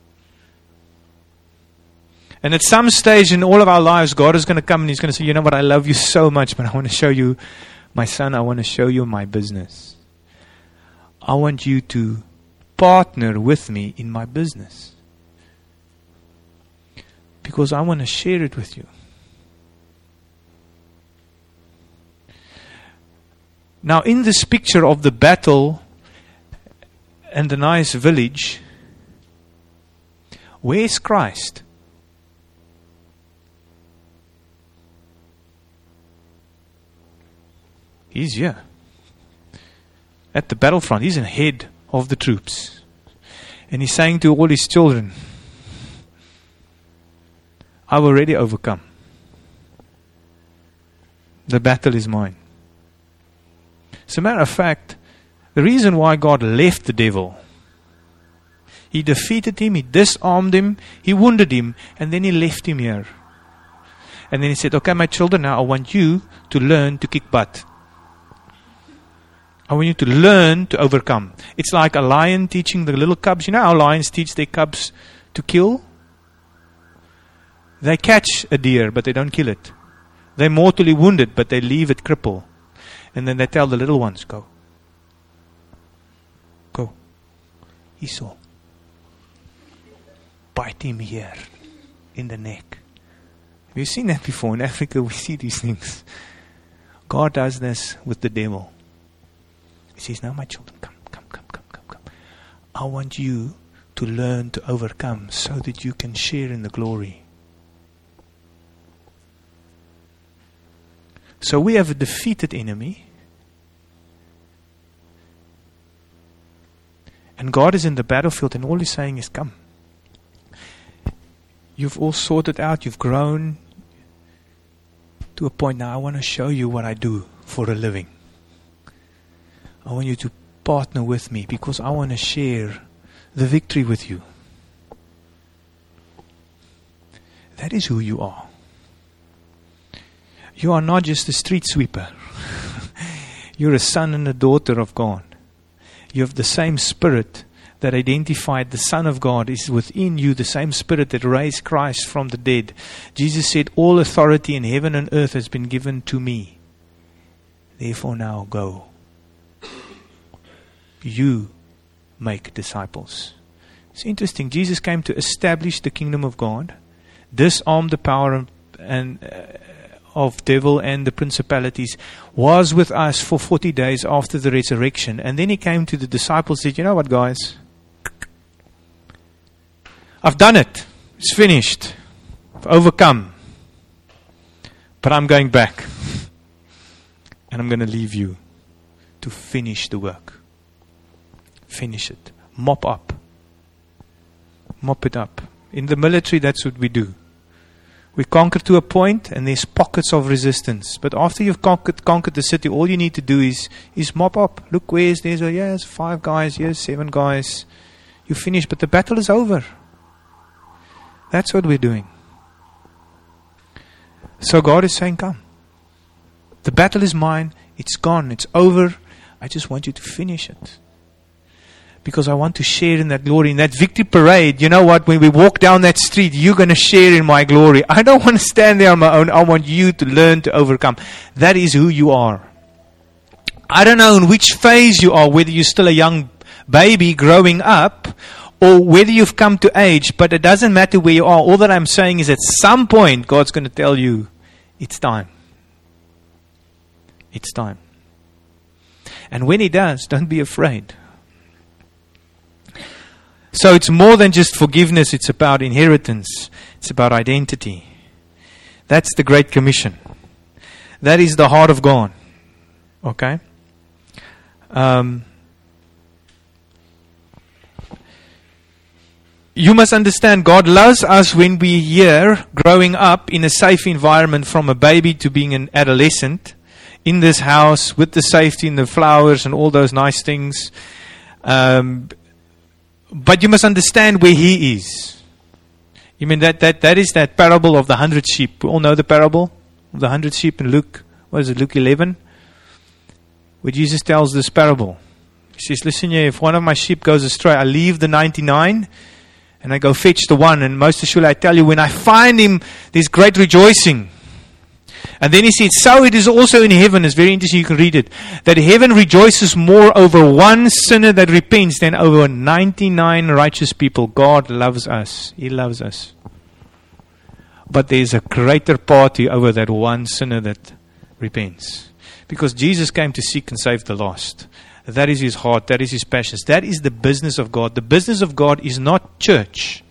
And at some stage in all of our lives, God is going to come and He's going to say, you know what, I love you so much, but I want to show you, my son, I want to show you my business. I want you to partner with me in my business. Because I want to share it with you. Now, in this picture of the battle and the nice village, where is Christ? He's here. At the battlefront. He's the head of the troops. And He's saying to all His children, I've already overcome. The battle is mine. As a matter of fact, the reason why God left the devil, He defeated him, He disarmed him, He wounded him, and then He left him here. And then He said, okay, my children, now I want you to learn to kick butt. I want you to learn to overcome. It's like a lion teaching the little cubs. You know how lions teach their cubs to kill? They catch a deer, but they don't kill it. They're mortally wounded, but they leave it crippled. And then they tell the little ones, go. Go. Esau. Bite him here in the neck. Have you seen that before? In Africa we see these things. God does this with the devil. says, no, my children, come. I want you to learn to overcome so that you can share in the glory. So we have a defeated enemy. And God is in the battlefield, and all He's saying is, come. You've all sorted out, you've grown to a point. Now I want to show you what I do for a living. I want you to partner with me because I want to share the victory with you. That is who you are. You are not just a street sweeper. You're a son and a daughter of God. You have the same Spirit that identified the Son of God is within you, the same Spirit that raised Christ from the dead. Jesus said, all authority in heaven and earth has been given to me. Therefore now go. You make disciples. It's interesting. Jesus came to establish the kingdom of God, disarm the power of devil and the principalities, was with us for 40 days after the resurrection. And then He came to the disciples and said, you know what, guys? I've done it. It's finished. I've overcome. But I'm going back. And I'm going to leave you to finish the work. Finish it. Mop up. Mop it up. In the military, that's what we do. We conquer to a point, and there's pockets of resistance. But after you've conquered the city, all you need to do is mop up. Look, there's 5 guys, here's 7 guys. You finish, but the battle is over. That's what we're doing. So God is saying, come. The battle is mine. It's gone. It's over. I just want you to finish it. Because I want to share in that glory, in that victory parade. You know what? When we walk down that street, you're going to share in my glory. I don't want to stand there on my own. I want you to learn to overcome. That is who you are. I don't know in which phase you are, whether you're still a young baby growing up, or whether you've come to age, but it doesn't matter where you are. All that I'm saying is at some point, God's going to tell you, it's time. It's time. And when He does, don't be afraid. So it's more than just forgiveness. It's about inheritance. It's about identity. That's the Great Commission. That is the heart of God. Okay? You must understand, God loves us when we're here, growing up in a safe environment, from a baby to being an adolescent, in this house, with the safety and the flowers and all those nice things. But you must understand where He is. You mean that is that parable of the 100 sheep. We all know the parable of the 100 sheep in Luke. What is it, Luke 11? Where Jesus tells this parable. He says, listen here, if one of my sheep goes astray, I leave the 99 and I go fetch the one. And most assuredly I tell you, when I find him, there's great rejoicing. And then He said, so it is also in heaven. It's very interesting, you can read it. That heaven rejoices more over one sinner that repents than over 99 righteous people. God loves us. He loves us. But there's a greater party over that one sinner that repents. Because Jesus came to seek and save the lost. That is His heart. That is His passions. That is the business of God. The business of God is not church.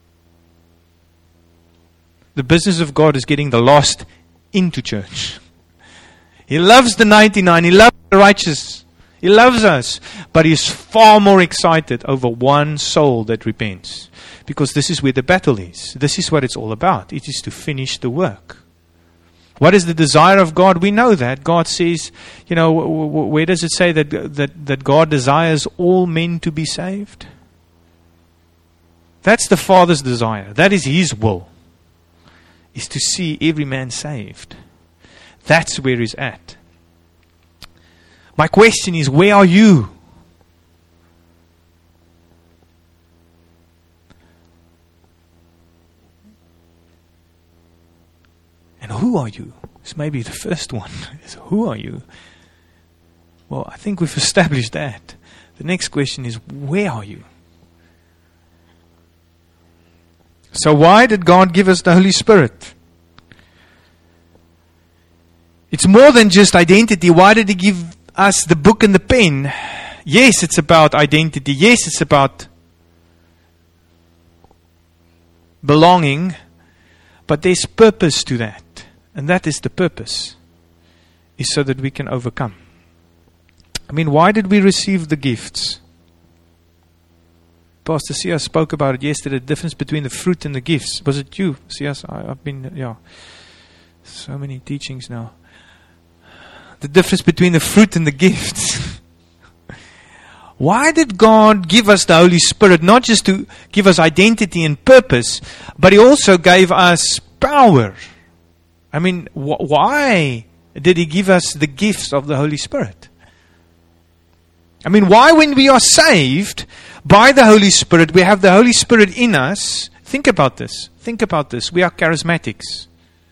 The business of God is getting the lost into church. He loves the 99. He loves the righteous. He loves us. But He's far more excited over one soul that repents. Because this is where the battle is. This is what it's all about. It is to finish the work. What is the desire of God? We know that. God says, where does it say that God desires all men to be saved? That's the Father's desire. That is His will. Is to see every man saved. That's where He's at. My question is, where are you? And who are you? This may be the first one. Is who are you? Well, I think we've established that. The next question is, where are you? So why did God give us the Holy Spirit? It's more than just identity. Why did He give us the book and the pen? Yes, it's about identity. Yes, it's about belonging. But there's purpose to that. And that is the purpose. Is so that we can overcome. I mean, why did we receive the gifts? Pastor Sia spoke about it yesterday, the difference between the fruit and the gifts. Was it you, Sia? I've been, so many teachings now. The difference between the fruit and the gifts. Why did God give us the Holy Spirit? Not just to give us identity and purpose, but He also gave us power. I mean, why did He give us the gifts of the Holy Spirit? I mean, why when we are saved by the Holy Spirit, we have the Holy Spirit in us? Think about this. Think about this. We are charismatics.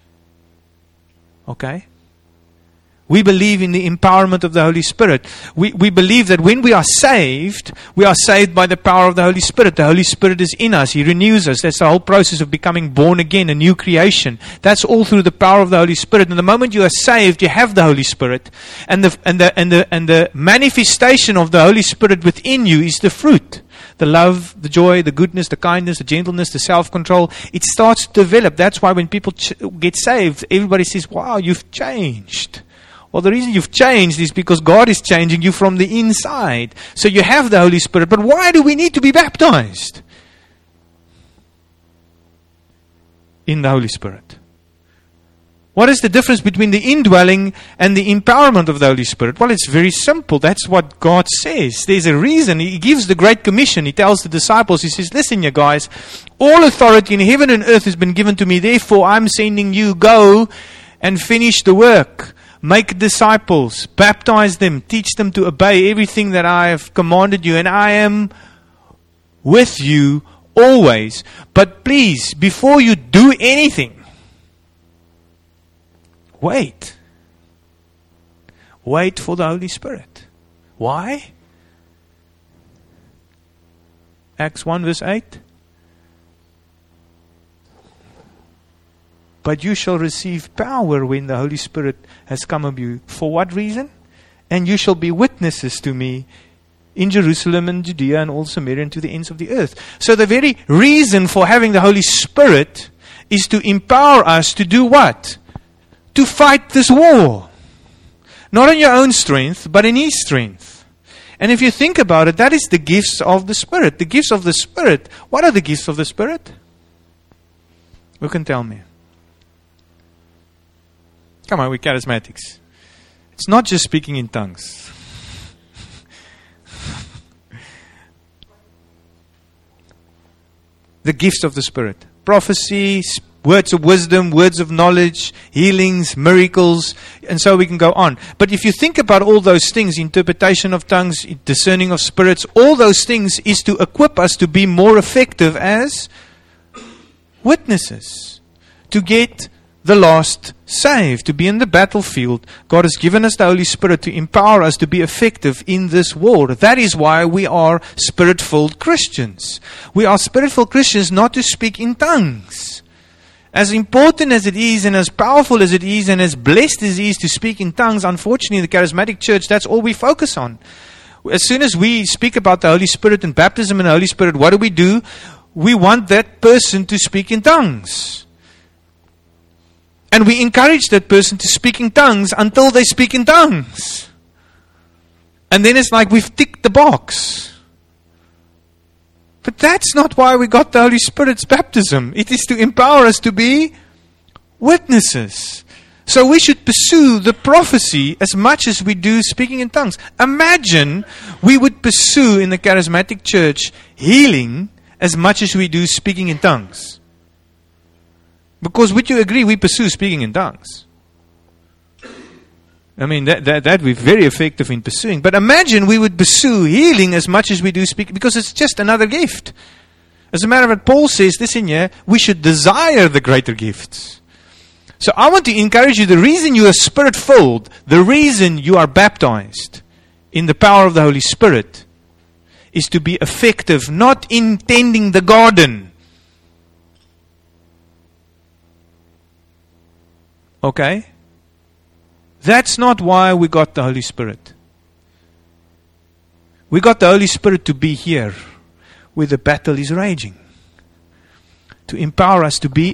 Okay? We believe in the empowerment of the Holy Spirit. We believe that when we are saved by the power of the Holy Spirit. The Holy Spirit is in us. He renews us. That's the whole process of becoming born again, a new creation. That's all through the power of the Holy Spirit. And the moment you are saved, you have the Holy Spirit. And the manifestation of the Holy Spirit within you is the fruit. The love, the joy, the goodness, the kindness, the gentleness, the self-control. It starts to develop. That's why when people get saved, everybody says, wow, you've changed. Well, the reason you've changed is because God is changing you from the inside. So you have the Holy Spirit. But why do we need to be baptized in the Holy Spirit? What is the difference between the indwelling and the empowerment of the Holy Spirit? Well, it's very simple. That's what God says. There's a reason. He gives the Great Commission. He tells the disciples, He says, listen, you guys, all authority in heaven and earth has been given to me. Therefore, I'm sending you. Go and finish the work. Make disciples, baptize them, teach them to obey everything that I have commanded you, and I am with you always. But please, before you do anything, wait. Wait for the Holy Spirit. Why? Acts 1 verse 8. But you shall receive power when the Holy Spirit has come on you. For what reason? And you shall be witnesses to me in Jerusalem and Judea and all Samaria and to the ends of the earth. So the very reason for having the Holy Spirit is to empower us to do what? To fight this war. Not in your own strength, but in His strength. And if you think about it, that is the gifts of the Spirit. The gifts of the Spirit. What are the gifts of the Spirit? Who can tell me? Come on, we're charismatics. It's not just speaking in tongues. The gifts of the Spirit. Prophecy, words of wisdom, words of knowledge, healings, miracles, and so we can go on. But if you think about all those things, interpretation of tongues, discerning of spirits, all those things is to equip us to be more effective as witnesses. To get the lost saved, to be in the battlefield. God has given us the Holy Spirit to empower us to be effective in this war. That is why we are Spirit-filled Christians. We are Spirit-filled Christians not to speak in tongues. As important as it is and as powerful as it is and as blessed as it is to speak in tongues, unfortunately in the charismatic church, that's all we focus on. As soon as we speak about the Holy Spirit and baptism in the Holy Spirit, what do? We want that person to speak in tongues. And we encourage that person to speak in tongues until they speak in tongues. And then it's like we've ticked the box. But that's not why we got the Holy Spirit's baptism. It is to empower us to be witnesses. So we should pursue the prophecy as much as we do speaking in tongues. Imagine we would pursue in the charismatic church healing as much as we do speaking in tongues. Because would you agree we pursue speaking in tongues? I mean, that we're very effective in pursuing. But imagine we would pursue healing as much as we do speaking, because it's just another gift. As a matter of fact, Paul says this in here, we should desire the greater gifts. So I want to encourage you, the reason you are Spirit-filled, the reason you are baptized in the power of the Holy Spirit, is to be effective, not in tending the garden. Okay? That's not why we got the Holy Spirit. We got the Holy Spirit to be here where the battle is raging, to empower us to be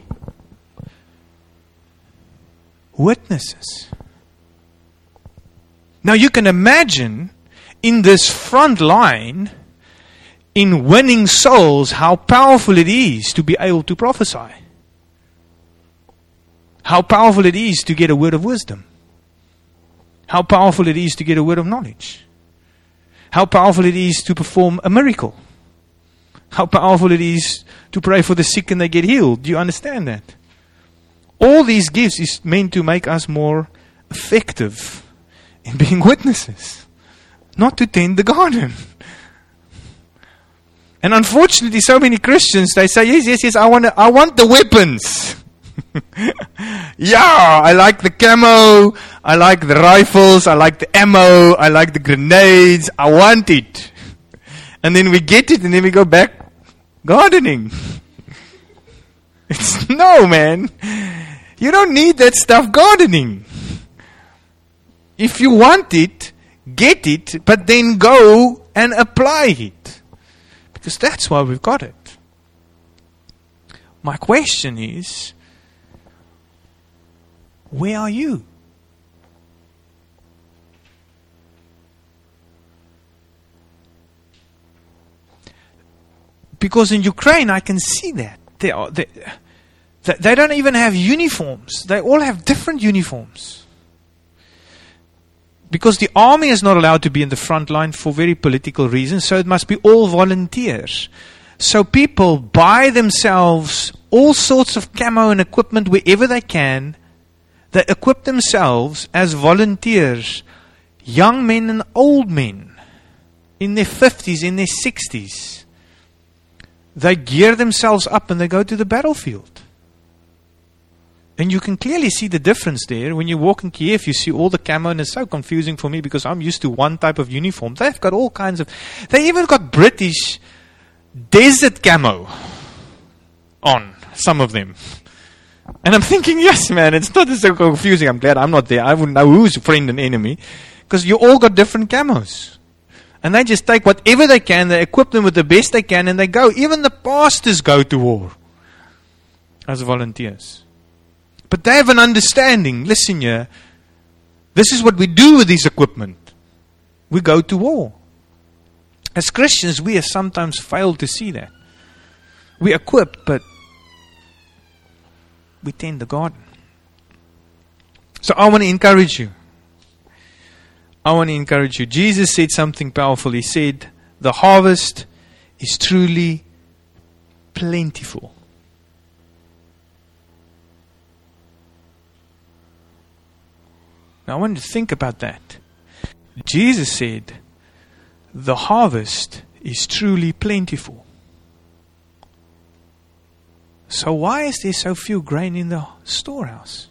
witnesses. Now you can imagine in this front line, in winning souls, how powerful it is to be able to prophesy. How powerful it is to get a word of wisdom. How powerful it is to get a word of knowledge. How powerful it is to perform a miracle. How powerful it is to pray for the sick and they get healed. Do you understand that? All these gifts is meant to make us more effective in being witnesses, not to tend the garden. And unfortunately, so many Christians, they say, yes, I want the weapons. Yeah, I like the camo, I like the rifles, I like the ammo, I like the grenades, I want it. And then we get it and then we go back gardening. No, man. You don't need that stuff gardening. If you want it, get it, but then go and apply it. Because that's why we've got it. My question is, where are you? Because in Ukraine, I can see that. They don't even have uniforms. They all have different uniforms. Because the army is not allowed to be in the front line for very political reasons, so it must be all volunteers. So people buy themselves all sorts of camo and equipment wherever they can. They equip themselves as volunteers, young men and old men, in their 50s, in their 60s. They gear themselves up and they go to the battlefield. And you can clearly see the difference there. When you walk in Kiev, you see all the camo, and it's so confusing for me because I'm used to one type of uniform. They've got all kinds of... They even got British desert camo on, some of them. And I'm thinking, yes, man, it's not so confusing. I'm glad I'm not there. I wouldn't know who's friend and enemy. Because you all got different camos. And they just take whatever they can, they equip them with the best they can, and they go. Even the pastors go to war as volunteers. But they have an understanding. Listen here, this is what we do with this equipment. We go to war. As Christians, we have sometimes failed to see that. We're equipped, but we tend the garden. So I want to encourage you. Jesus said something powerful. He said, the harvest is truly plentiful. Now I want you to think about that. Jesus said, the harvest is truly plentiful. So why is there so few grain in the storehouse?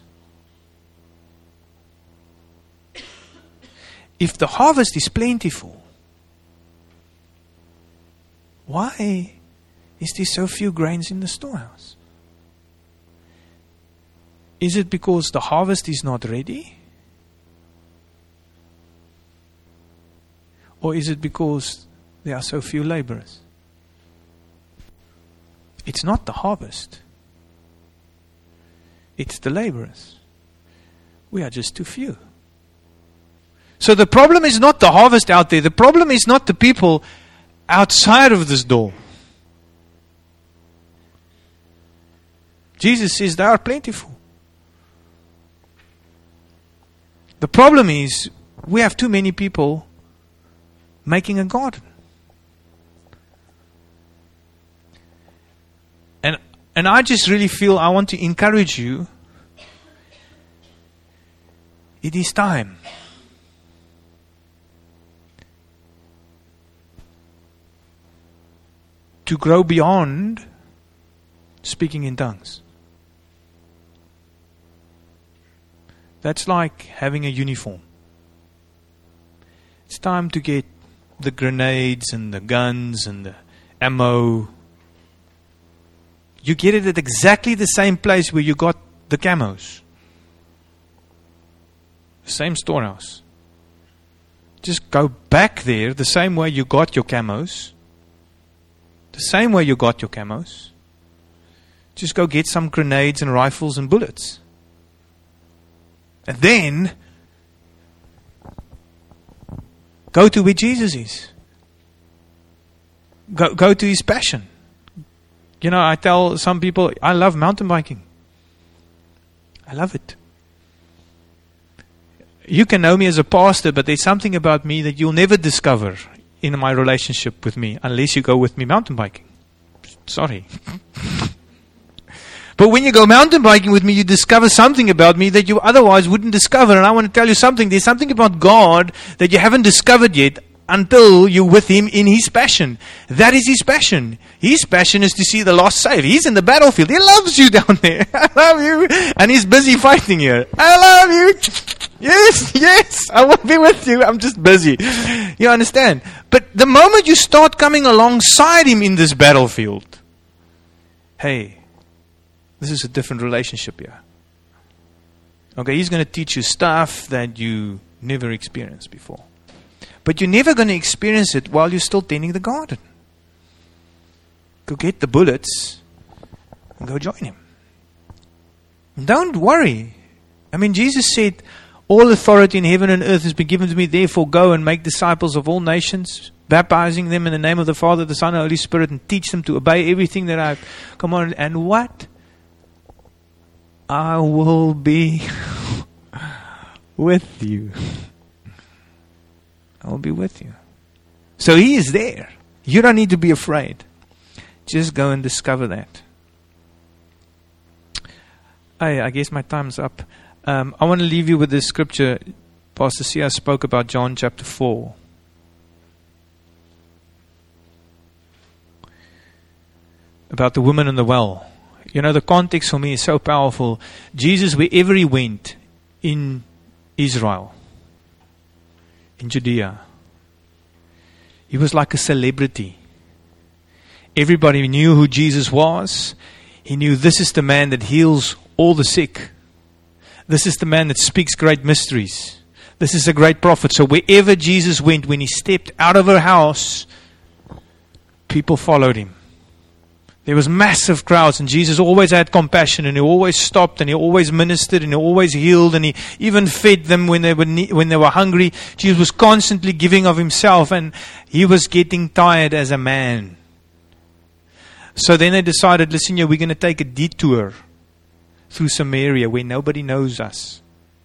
If the harvest is plentiful, why is there so few grains in the storehouse? Is it because the harvest is not ready? Or is it because there are so few laborers? It's not the harvest. It's the laborers. We are just too few. So the problem is not the harvest out there. The problem is not the people outside of this door. Jesus says they are plentiful. The problem is we have too many people making a garden. And I just really feel I want to encourage you. It is time. To grow beyond speaking in tongues. That's like having a uniform. It's time to get the grenades and the guns and the ammo. You get it at exactly the same place where you got the camos. The same storehouse. Just go back there the same way you got your camos. The same way you got your camos. Just go get some grenades and rifles and bullets. And then go to where Jesus is. Go to His passion. You know, I tell some people, I love mountain biking. I love it. You can know me as a pastor, but there's something about me that you'll never discover in my relationship with me unless you go with me mountain biking. Sorry. But when you go mountain biking with me, you discover something about me that you otherwise wouldn't discover. And I want to tell you something. There's something about God that you haven't discovered yet until you're with Him in His passion. That is His passion. His passion is to see the lost saved. He's in the battlefield. He loves you down there. I love you. And He's busy fighting here. I love you. Yes, I will be with you. I'm just busy. You understand? But the moment you start coming alongside Him in this battlefield, hey, this is a different relationship here. Okay, He's going to teach you stuff that you never experienced before. But you're never going to experience it while you're still tending the garden. Go get the bullets and go join Him. Don't worry. I mean, Jesus said, all authority in heaven and earth has been given to me. Therefore, go and make disciples of all nations, baptizing them in the name of the Father, the Son, and the Holy Spirit, and teach them to obey everything that I've commanded. And what? I will be with you. I will be with you. So He is there. You don't need to be afraid. Just go and discover that. I guess my time's up. I want to leave you with this scripture. Pastor Sia spoke about John chapter 4. About the woman in the well. You know, the context for me is so powerful. Jesus, wherever He went in Israel, in Judea, He was like a celebrity. Everybody knew who Jesus was. He knew this is the man that heals all the sick. This is the man that speaks great mysteries. This is a great prophet. So wherever Jesus went, when He stepped out of her house, people followed Him. There was massive crowds, and Jesus always had compassion, and He always stopped, and He always ministered, and He always healed, and He even fed them when they were hungry. Jesus was constantly giving of Himself, and He was getting tired as a man. So then they decided, listen, we're going to take a detour through Samaria where nobody knows us.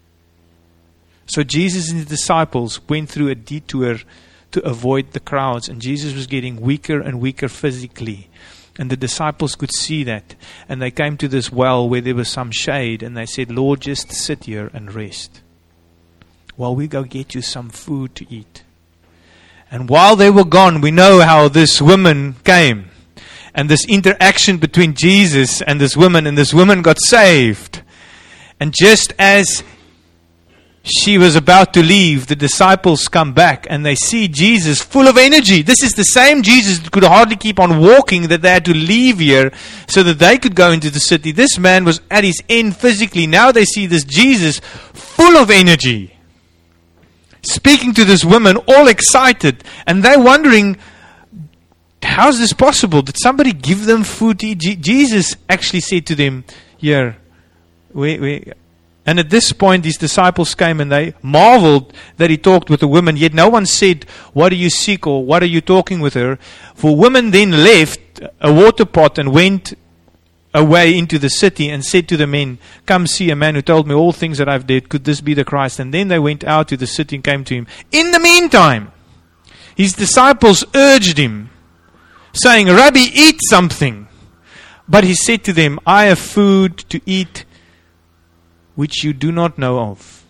So Jesus and the disciples went through a detour to avoid the crowds, and Jesus was getting weaker and weaker physically. And the disciples could see that. And they came to this well where there was some shade, and they said, Lord, just sit here and rest while we go get you some food to eat. And while they were gone, we know how this woman came. And this interaction between Jesus and this woman got saved. And just as she was about to leave, the disciples come back and they see Jesus full of energy. This is the same Jesus that could hardly keep on walking, that they had to leave here so that they could go into the city. This man was at his end physically. Now they see this Jesus full of energy, speaking to this woman, all excited. And they're wondering, how's this possible? Did somebody give them food to eat? Jesus actually said to them, here, wait. And at this point, His disciples came and they marveled that He talked with the woman. Yet no one said, what do you seek, or what are you talking with her? For women then left a water pot and went away into the city and said to the men, come see a man who told me all things that I've did. Could this be the Christ? And then they went out to the city and came to Him. In the meantime, His disciples urged Him, saying, Rabbi, eat something. But He said to them, I have food to eat which you do not know of.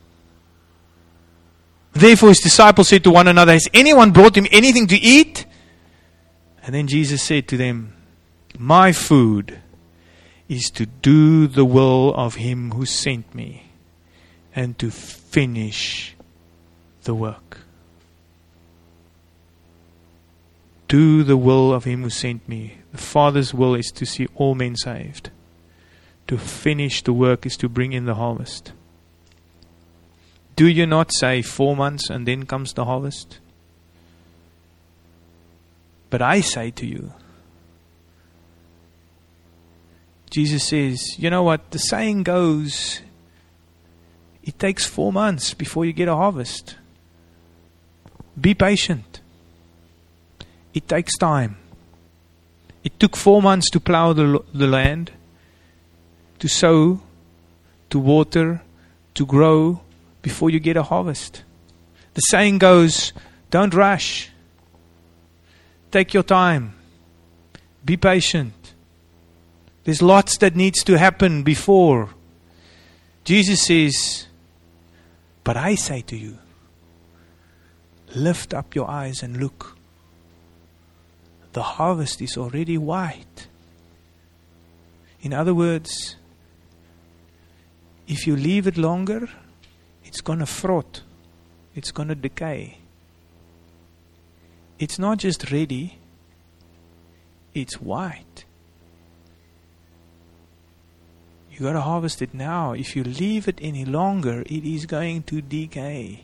Therefore His disciples said to one another, has anyone brought Him anything to eat? And then Jesus said to them, my food is to do the will of Him who sent me and to finish the work. Do the will of Him who sent me. The Father's will is to see all men saved. To finish the work is to bring in the harvest. Do you not say 4 months and then comes the harvest? But I say to you, Jesus says, you know what? The saying goes, it takes 4 months before you get a harvest. Be patient. It takes time. It took 4 months to plow the land, to sow, to water, to grow, before you get a harvest. The saying goes, don't rush. Take your time. Be patient. There's lots that needs to happen before. Jesus says, but I say to you, lift up your eyes and look. The harvest is already white. In other words, if you leave it longer, it's going to rot. It's going to decay. It's not just ready, it's white. You got to harvest it now. If you leave it any longer, it is going to decay.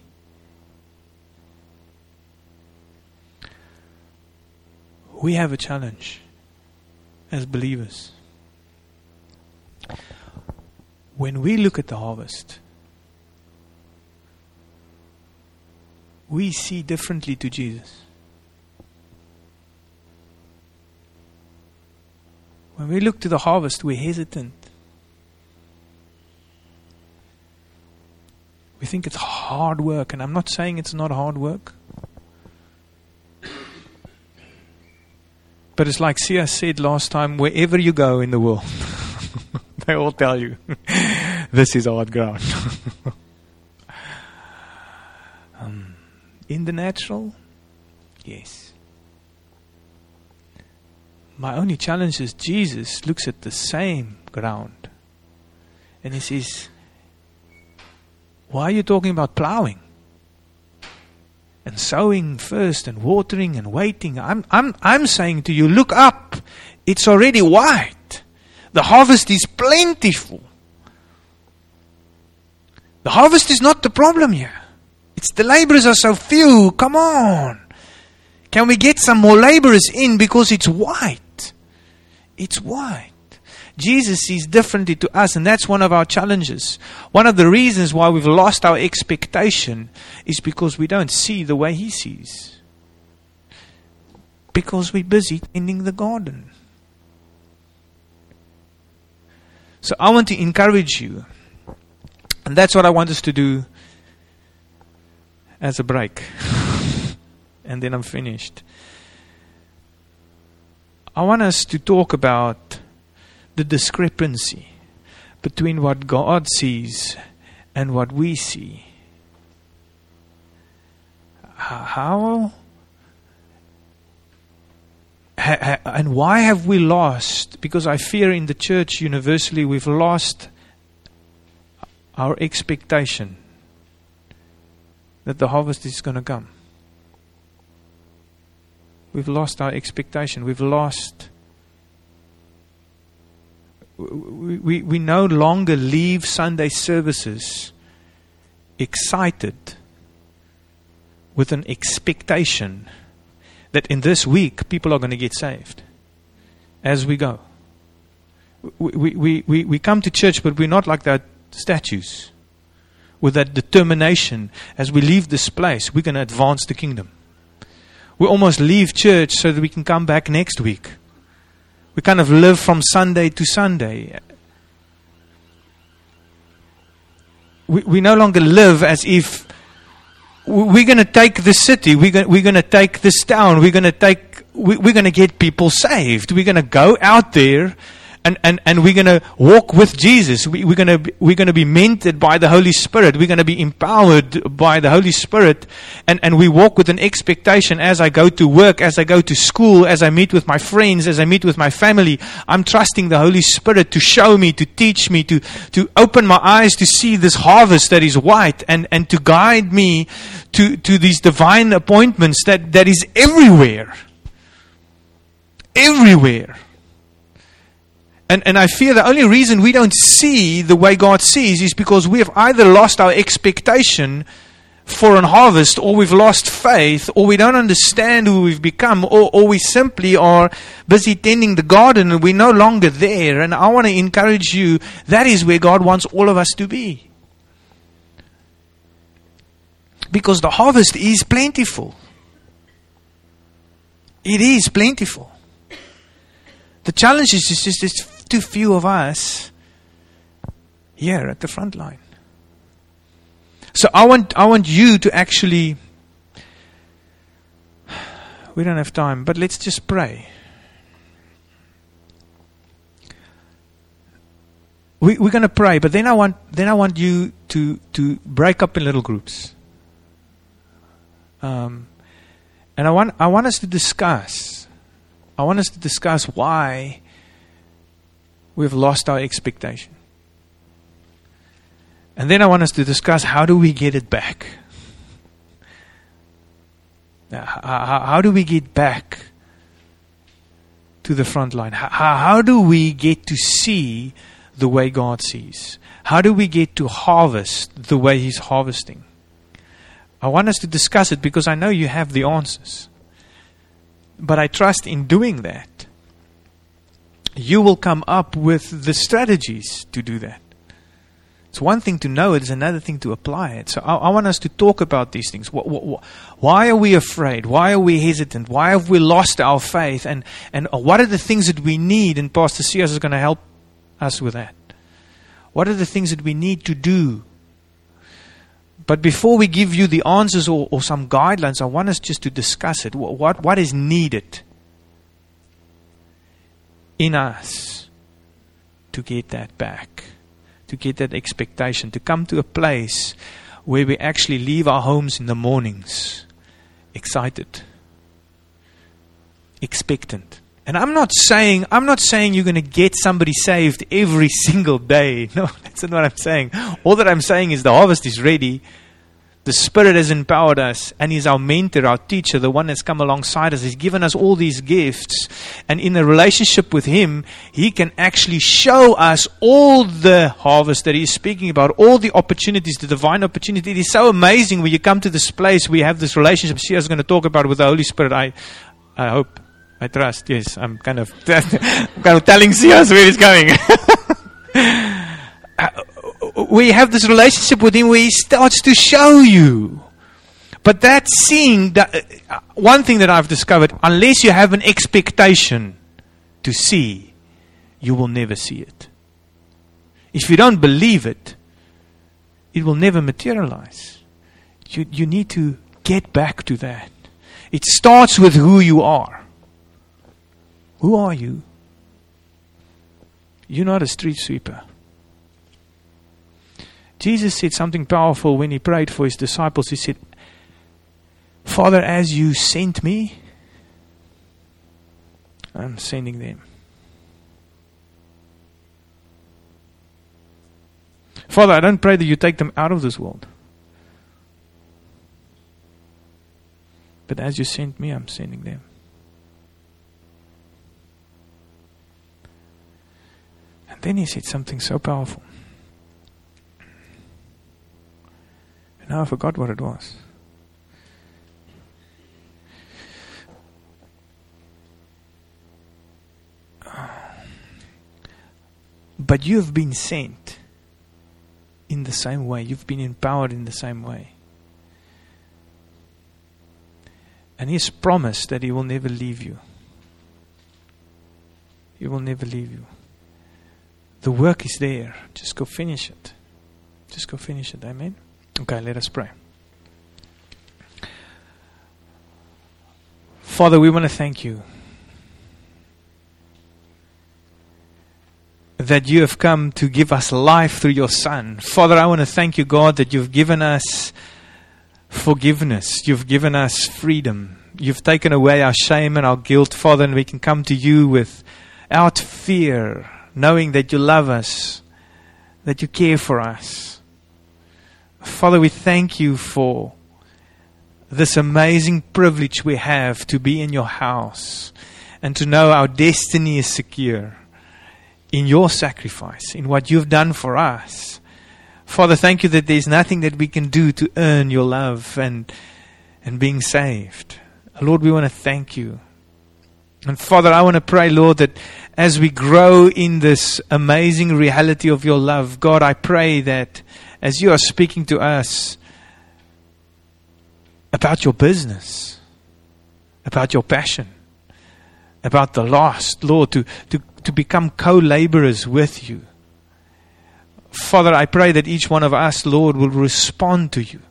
We have a challenge as believers. When we look at the harvest, we see differently to Jesus. When we look to the harvest, we're hesitant. We think it's hard work, and I'm not saying it's not hard work. But it's like Sia said last time, wherever you go in the world, they all tell you, this is hard ground. In the natural, yes. My only challenge is Jesus looks at the same ground and he says, why are you talking about plowing and sowing first and watering and waiting? I'm saying to you, look up. It's already white. The harvest is plentiful. The harvest is not the problem here. It's the laborers are so few. Come on. Can we get some more laborers in because it's white? It's white. Jesus sees differently to us, and that's one of our challenges. One of the reasons why we've lost our expectation is because we don't see the way He sees. Because we're busy tending the garden. So I want to encourage you, and that's what I want us to do as a break. And then I'm finished. I want us to talk about the discrepancy between what God sees and what we see. How and why have we lost? Because I fear in the church universally we've lost our expectation that the harvest is going to come. We've lost our expectation. We've lost. We no longer leave Sunday services excited with an expectation that in this week people are going to get saved as we go. We come to church, but we're not like that statues with that determination. As we leave this place, we're going to advance the kingdom. We almost leave church so that we can come back next week. We kind of live from Sunday to Sunday. We no longer live as if we're going to take the city, we're going to take this town, we're going to get people saved. We're going to go out there and we're going to walk with Jesus. We're going to be mentored by the Holy Spirit. We're going to be empowered by the Holy Spirit. And we walk with an expectation as I go to work, as I go to school, as I meet with my friends, as I meet with my family. I'm trusting the Holy Spirit to show me, to teach me, to open my eyes to see this harvest that is white and to guide me to these divine appointments that is everywhere. Everywhere. And I fear the only reason we don't see the way God sees is because we have either lost our expectation for an harvest, or we've lost faith, or we don't understand who we've become, or we simply are busy tending the garden and we're no longer there. And I want to encourage you, that is where God wants all of us to be. Because the harvest is plentiful. It is plentiful. The challenge is just there's too few of us here at the front line. So I want you to actually, we don't have time, but let's just pray. We're going to pray, but then I want you to break up in little groups. And I want us to discuss. I want us to discuss why we've lost our expectation. And then I want us to discuss, how do we get it back? How do we get back to the front line? How do we get to see the way God sees? How do we get to harvest the way He's harvesting? I want us to discuss it because I know you have the answers. But I trust in doing that, you will come up with the strategies to do that. It's one thing to know it, it's another thing to apply it. So I want us to talk about these things. Why are we afraid? Why are we hesitant? Why have we lost our faith? And what are the things that we need? And Pastor Sias is going to help us with that. What are the things that we need to do? But before we give you the answers or some guidelines, I want us just to discuss it. What is needed in us to get that back? To get that expectation, to come to a place where we actually leave our homes in the mornings excited, expectant. And I'm not saying you're going to get somebody saved every single day. No, that's not what I'm saying. All that I'm saying is the harvest is ready. The Spirit has empowered us, and He's our mentor, our teacher, the one that's come alongside us. He's given us all these gifts. And in a relationship with Him, He can actually show us all the harvest that He's speaking about, all the opportunities, the divine opportunity. It is so amazing when you come to this place where you have this relationship. She is going to talk about it with the Holy Spirit. I hope, I trust. Yes, I'm kind of telling Sias where he's going. We have this relationship with Him where He starts to show you. But that seeing, one thing that I've discovered, unless you have an expectation to see, you will never see it. If you don't believe it, it will never materialize. You need to get back to that. It starts with who you are. Who are you? You're not a street sweeper. Jesus said something powerful when He prayed for His disciples. He said, Father, as you sent me, I'm sending them. Father, I don't pray that you take them out of this world. But as you sent me, I'm sending them. And then He said something so powerful. And now I forgot what it was. But you have been sent in the same way. You've been empowered in the same way. And He has promised that He will never leave you. He will never leave you. The work is there. Just go finish it. Just go finish it. Amen? Okay, let us pray. Father, we want to thank You that You have come to give us life through Your Son. Father, I want to thank You, God, that You've given us forgiveness. You've given us freedom. You've taken away our shame and our guilt, Father, and we can come to You without fear, knowing that You love us, that You care for us. Father, we thank You for this amazing privilege we have to be in Your house and to know our destiny is secure. in your sacrifice, in what you've done for us. Father, thank you that there's nothing that we can do to earn your love and being saved. Lord, we want to thank you. And Father, I want to pray, Lord, that as we grow in this amazing reality of your love, God, I pray that as you are speaking to us about your business, about your passion, about the lost, Lord, to become co-laborers with you. Father, I pray that each one of us, Lord, will respond to you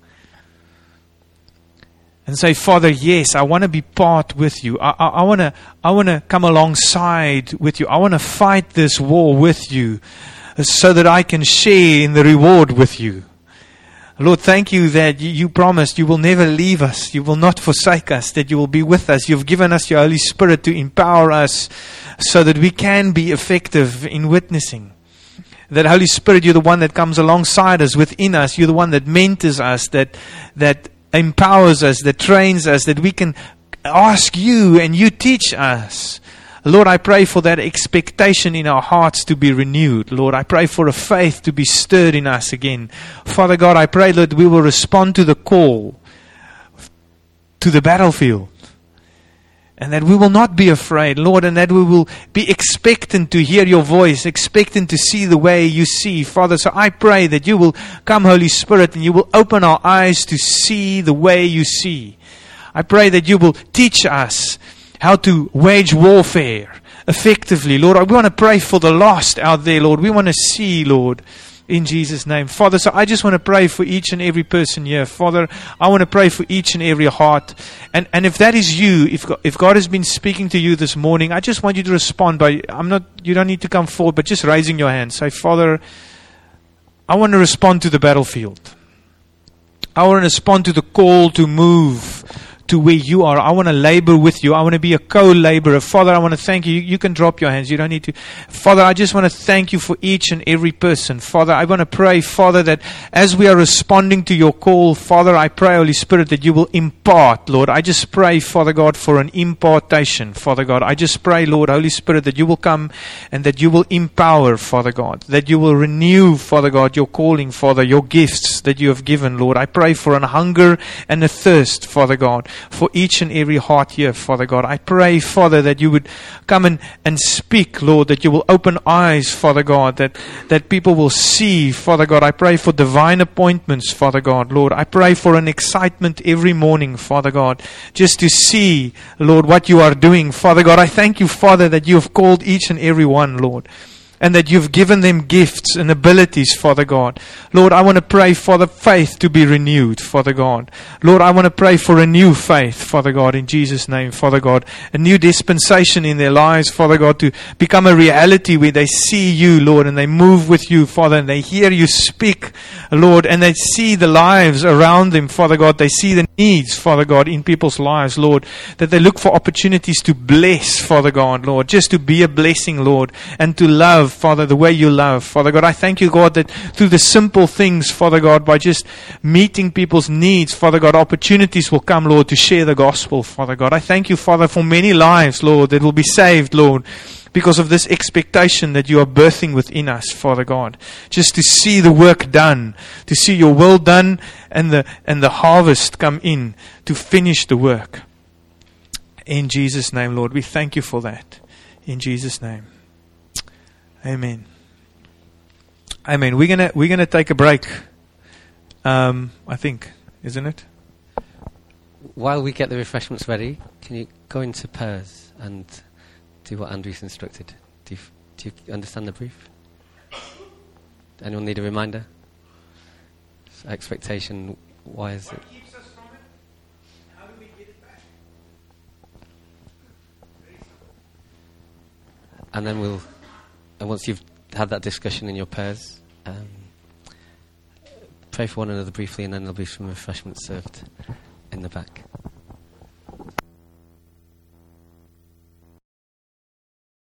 and say, Father, yes, I want to be part with you. I want to come alongside with you. I want to fight this war with you so that I can share in the reward with you. Lord, thank you that you promised you will never leave us. You will not forsake us, that you will be with us. You've given us your Holy Spirit to empower us so that we can be effective in witnessing. That Holy Spirit, you're the one that comes alongside us, within us. You're the one that mentors us, that empowers us, that trains us, that we can ask you and you teach us. Lord, I pray for that expectation in our hearts to be renewed. Lord, I pray for a faith to be stirred in us again. Father God, I pray, Lord, we will respond to the call to the battlefield. And that we will not be afraid, Lord, and that we will be expectant to hear your voice, expectant to see the way you see. Father, so I pray that you will come, Holy Spirit, and you will open our eyes to see the way you see. I pray that you will teach us how to wage warfare effectively. Lord, we want to pray for the lost out there, Lord. We want to see, Lord, in Jesus' name. Father, so I just want to pray for each and every person here. Father, I want to pray for each and every heart. And if that is you, if God has been speaking to you this morning, I just want you to respond by, you don't need to come forward, but just raising your hand. Say, Father, I want to respond to the battlefield. I want to respond to the call to move to where you are. I want to labor with you. I want to be a co-laborer. Father, I want to thank you. You can drop your hands. You don't need to. Father, I just want to thank you for each and every person. Father, I want to pray, Father, that as we are responding to your call, Father, I pray, Holy Spirit, that you will impart, Lord. I just pray, Father God, for an impartation, Father God. I just pray, Lord, Holy Spirit, that you will come and that you will empower, Father God, that you will renew, Father God, your calling, Father, your gifts that you have given, Lord. I pray for an hunger and a thirst, Father God, for each and every heart here, Father God. I pray, Father, that you would come and speak, Lord, that you will open eyes, Father God, that people will see, Father God. I pray for divine appointments, Father God, Lord. I pray for an excitement every morning, Father God, just to see, Lord, what you are doing, Father God. I thank you, Father, that you have called each and every one, Lord, and that you've given them gifts and abilities, Father God. Lord, I want to pray for the faith to be renewed, Father God. Lord, I want to pray for a new faith, Father God, in Jesus' name, Father God. A new dispensation in their lives, Father God, to become a reality where they see you, Lord, and they move with you, Father, and they hear you speak, Lord, and they see the lives around them, Father God. They see the needs, Father God, in people's lives, Lord, that they look for opportunities to bless, Father God, Lord, just to be a blessing, Lord, and to love, Father, the way you love, Father God. I thank you, God, that through the simple things, Father God, by just meeting people's needs, Father God, opportunities will come, Lord, to share the gospel, Father God. I thank you, Father, for many lives, Lord, that will be saved, Lord, because of this expectation that you are birthing within us, Father God. Just to see the work done, to see your will done, and the harvest come in to finish the work. In Jesus' name, Lord, we thank you for that. In Jesus' name. Amen. Amen. We're gonna take a break. I think, isn't it? While we get the refreshments ready, can you go into pairs and do what Andrew's instructed? Do you understand the brief? Anyone need a reminder? Expectation. Why is it? What keeps us from it? How do we get it back? And then and once you've had that discussion in your pairs, pray for one another briefly, and then there'll be some refreshments served in the back.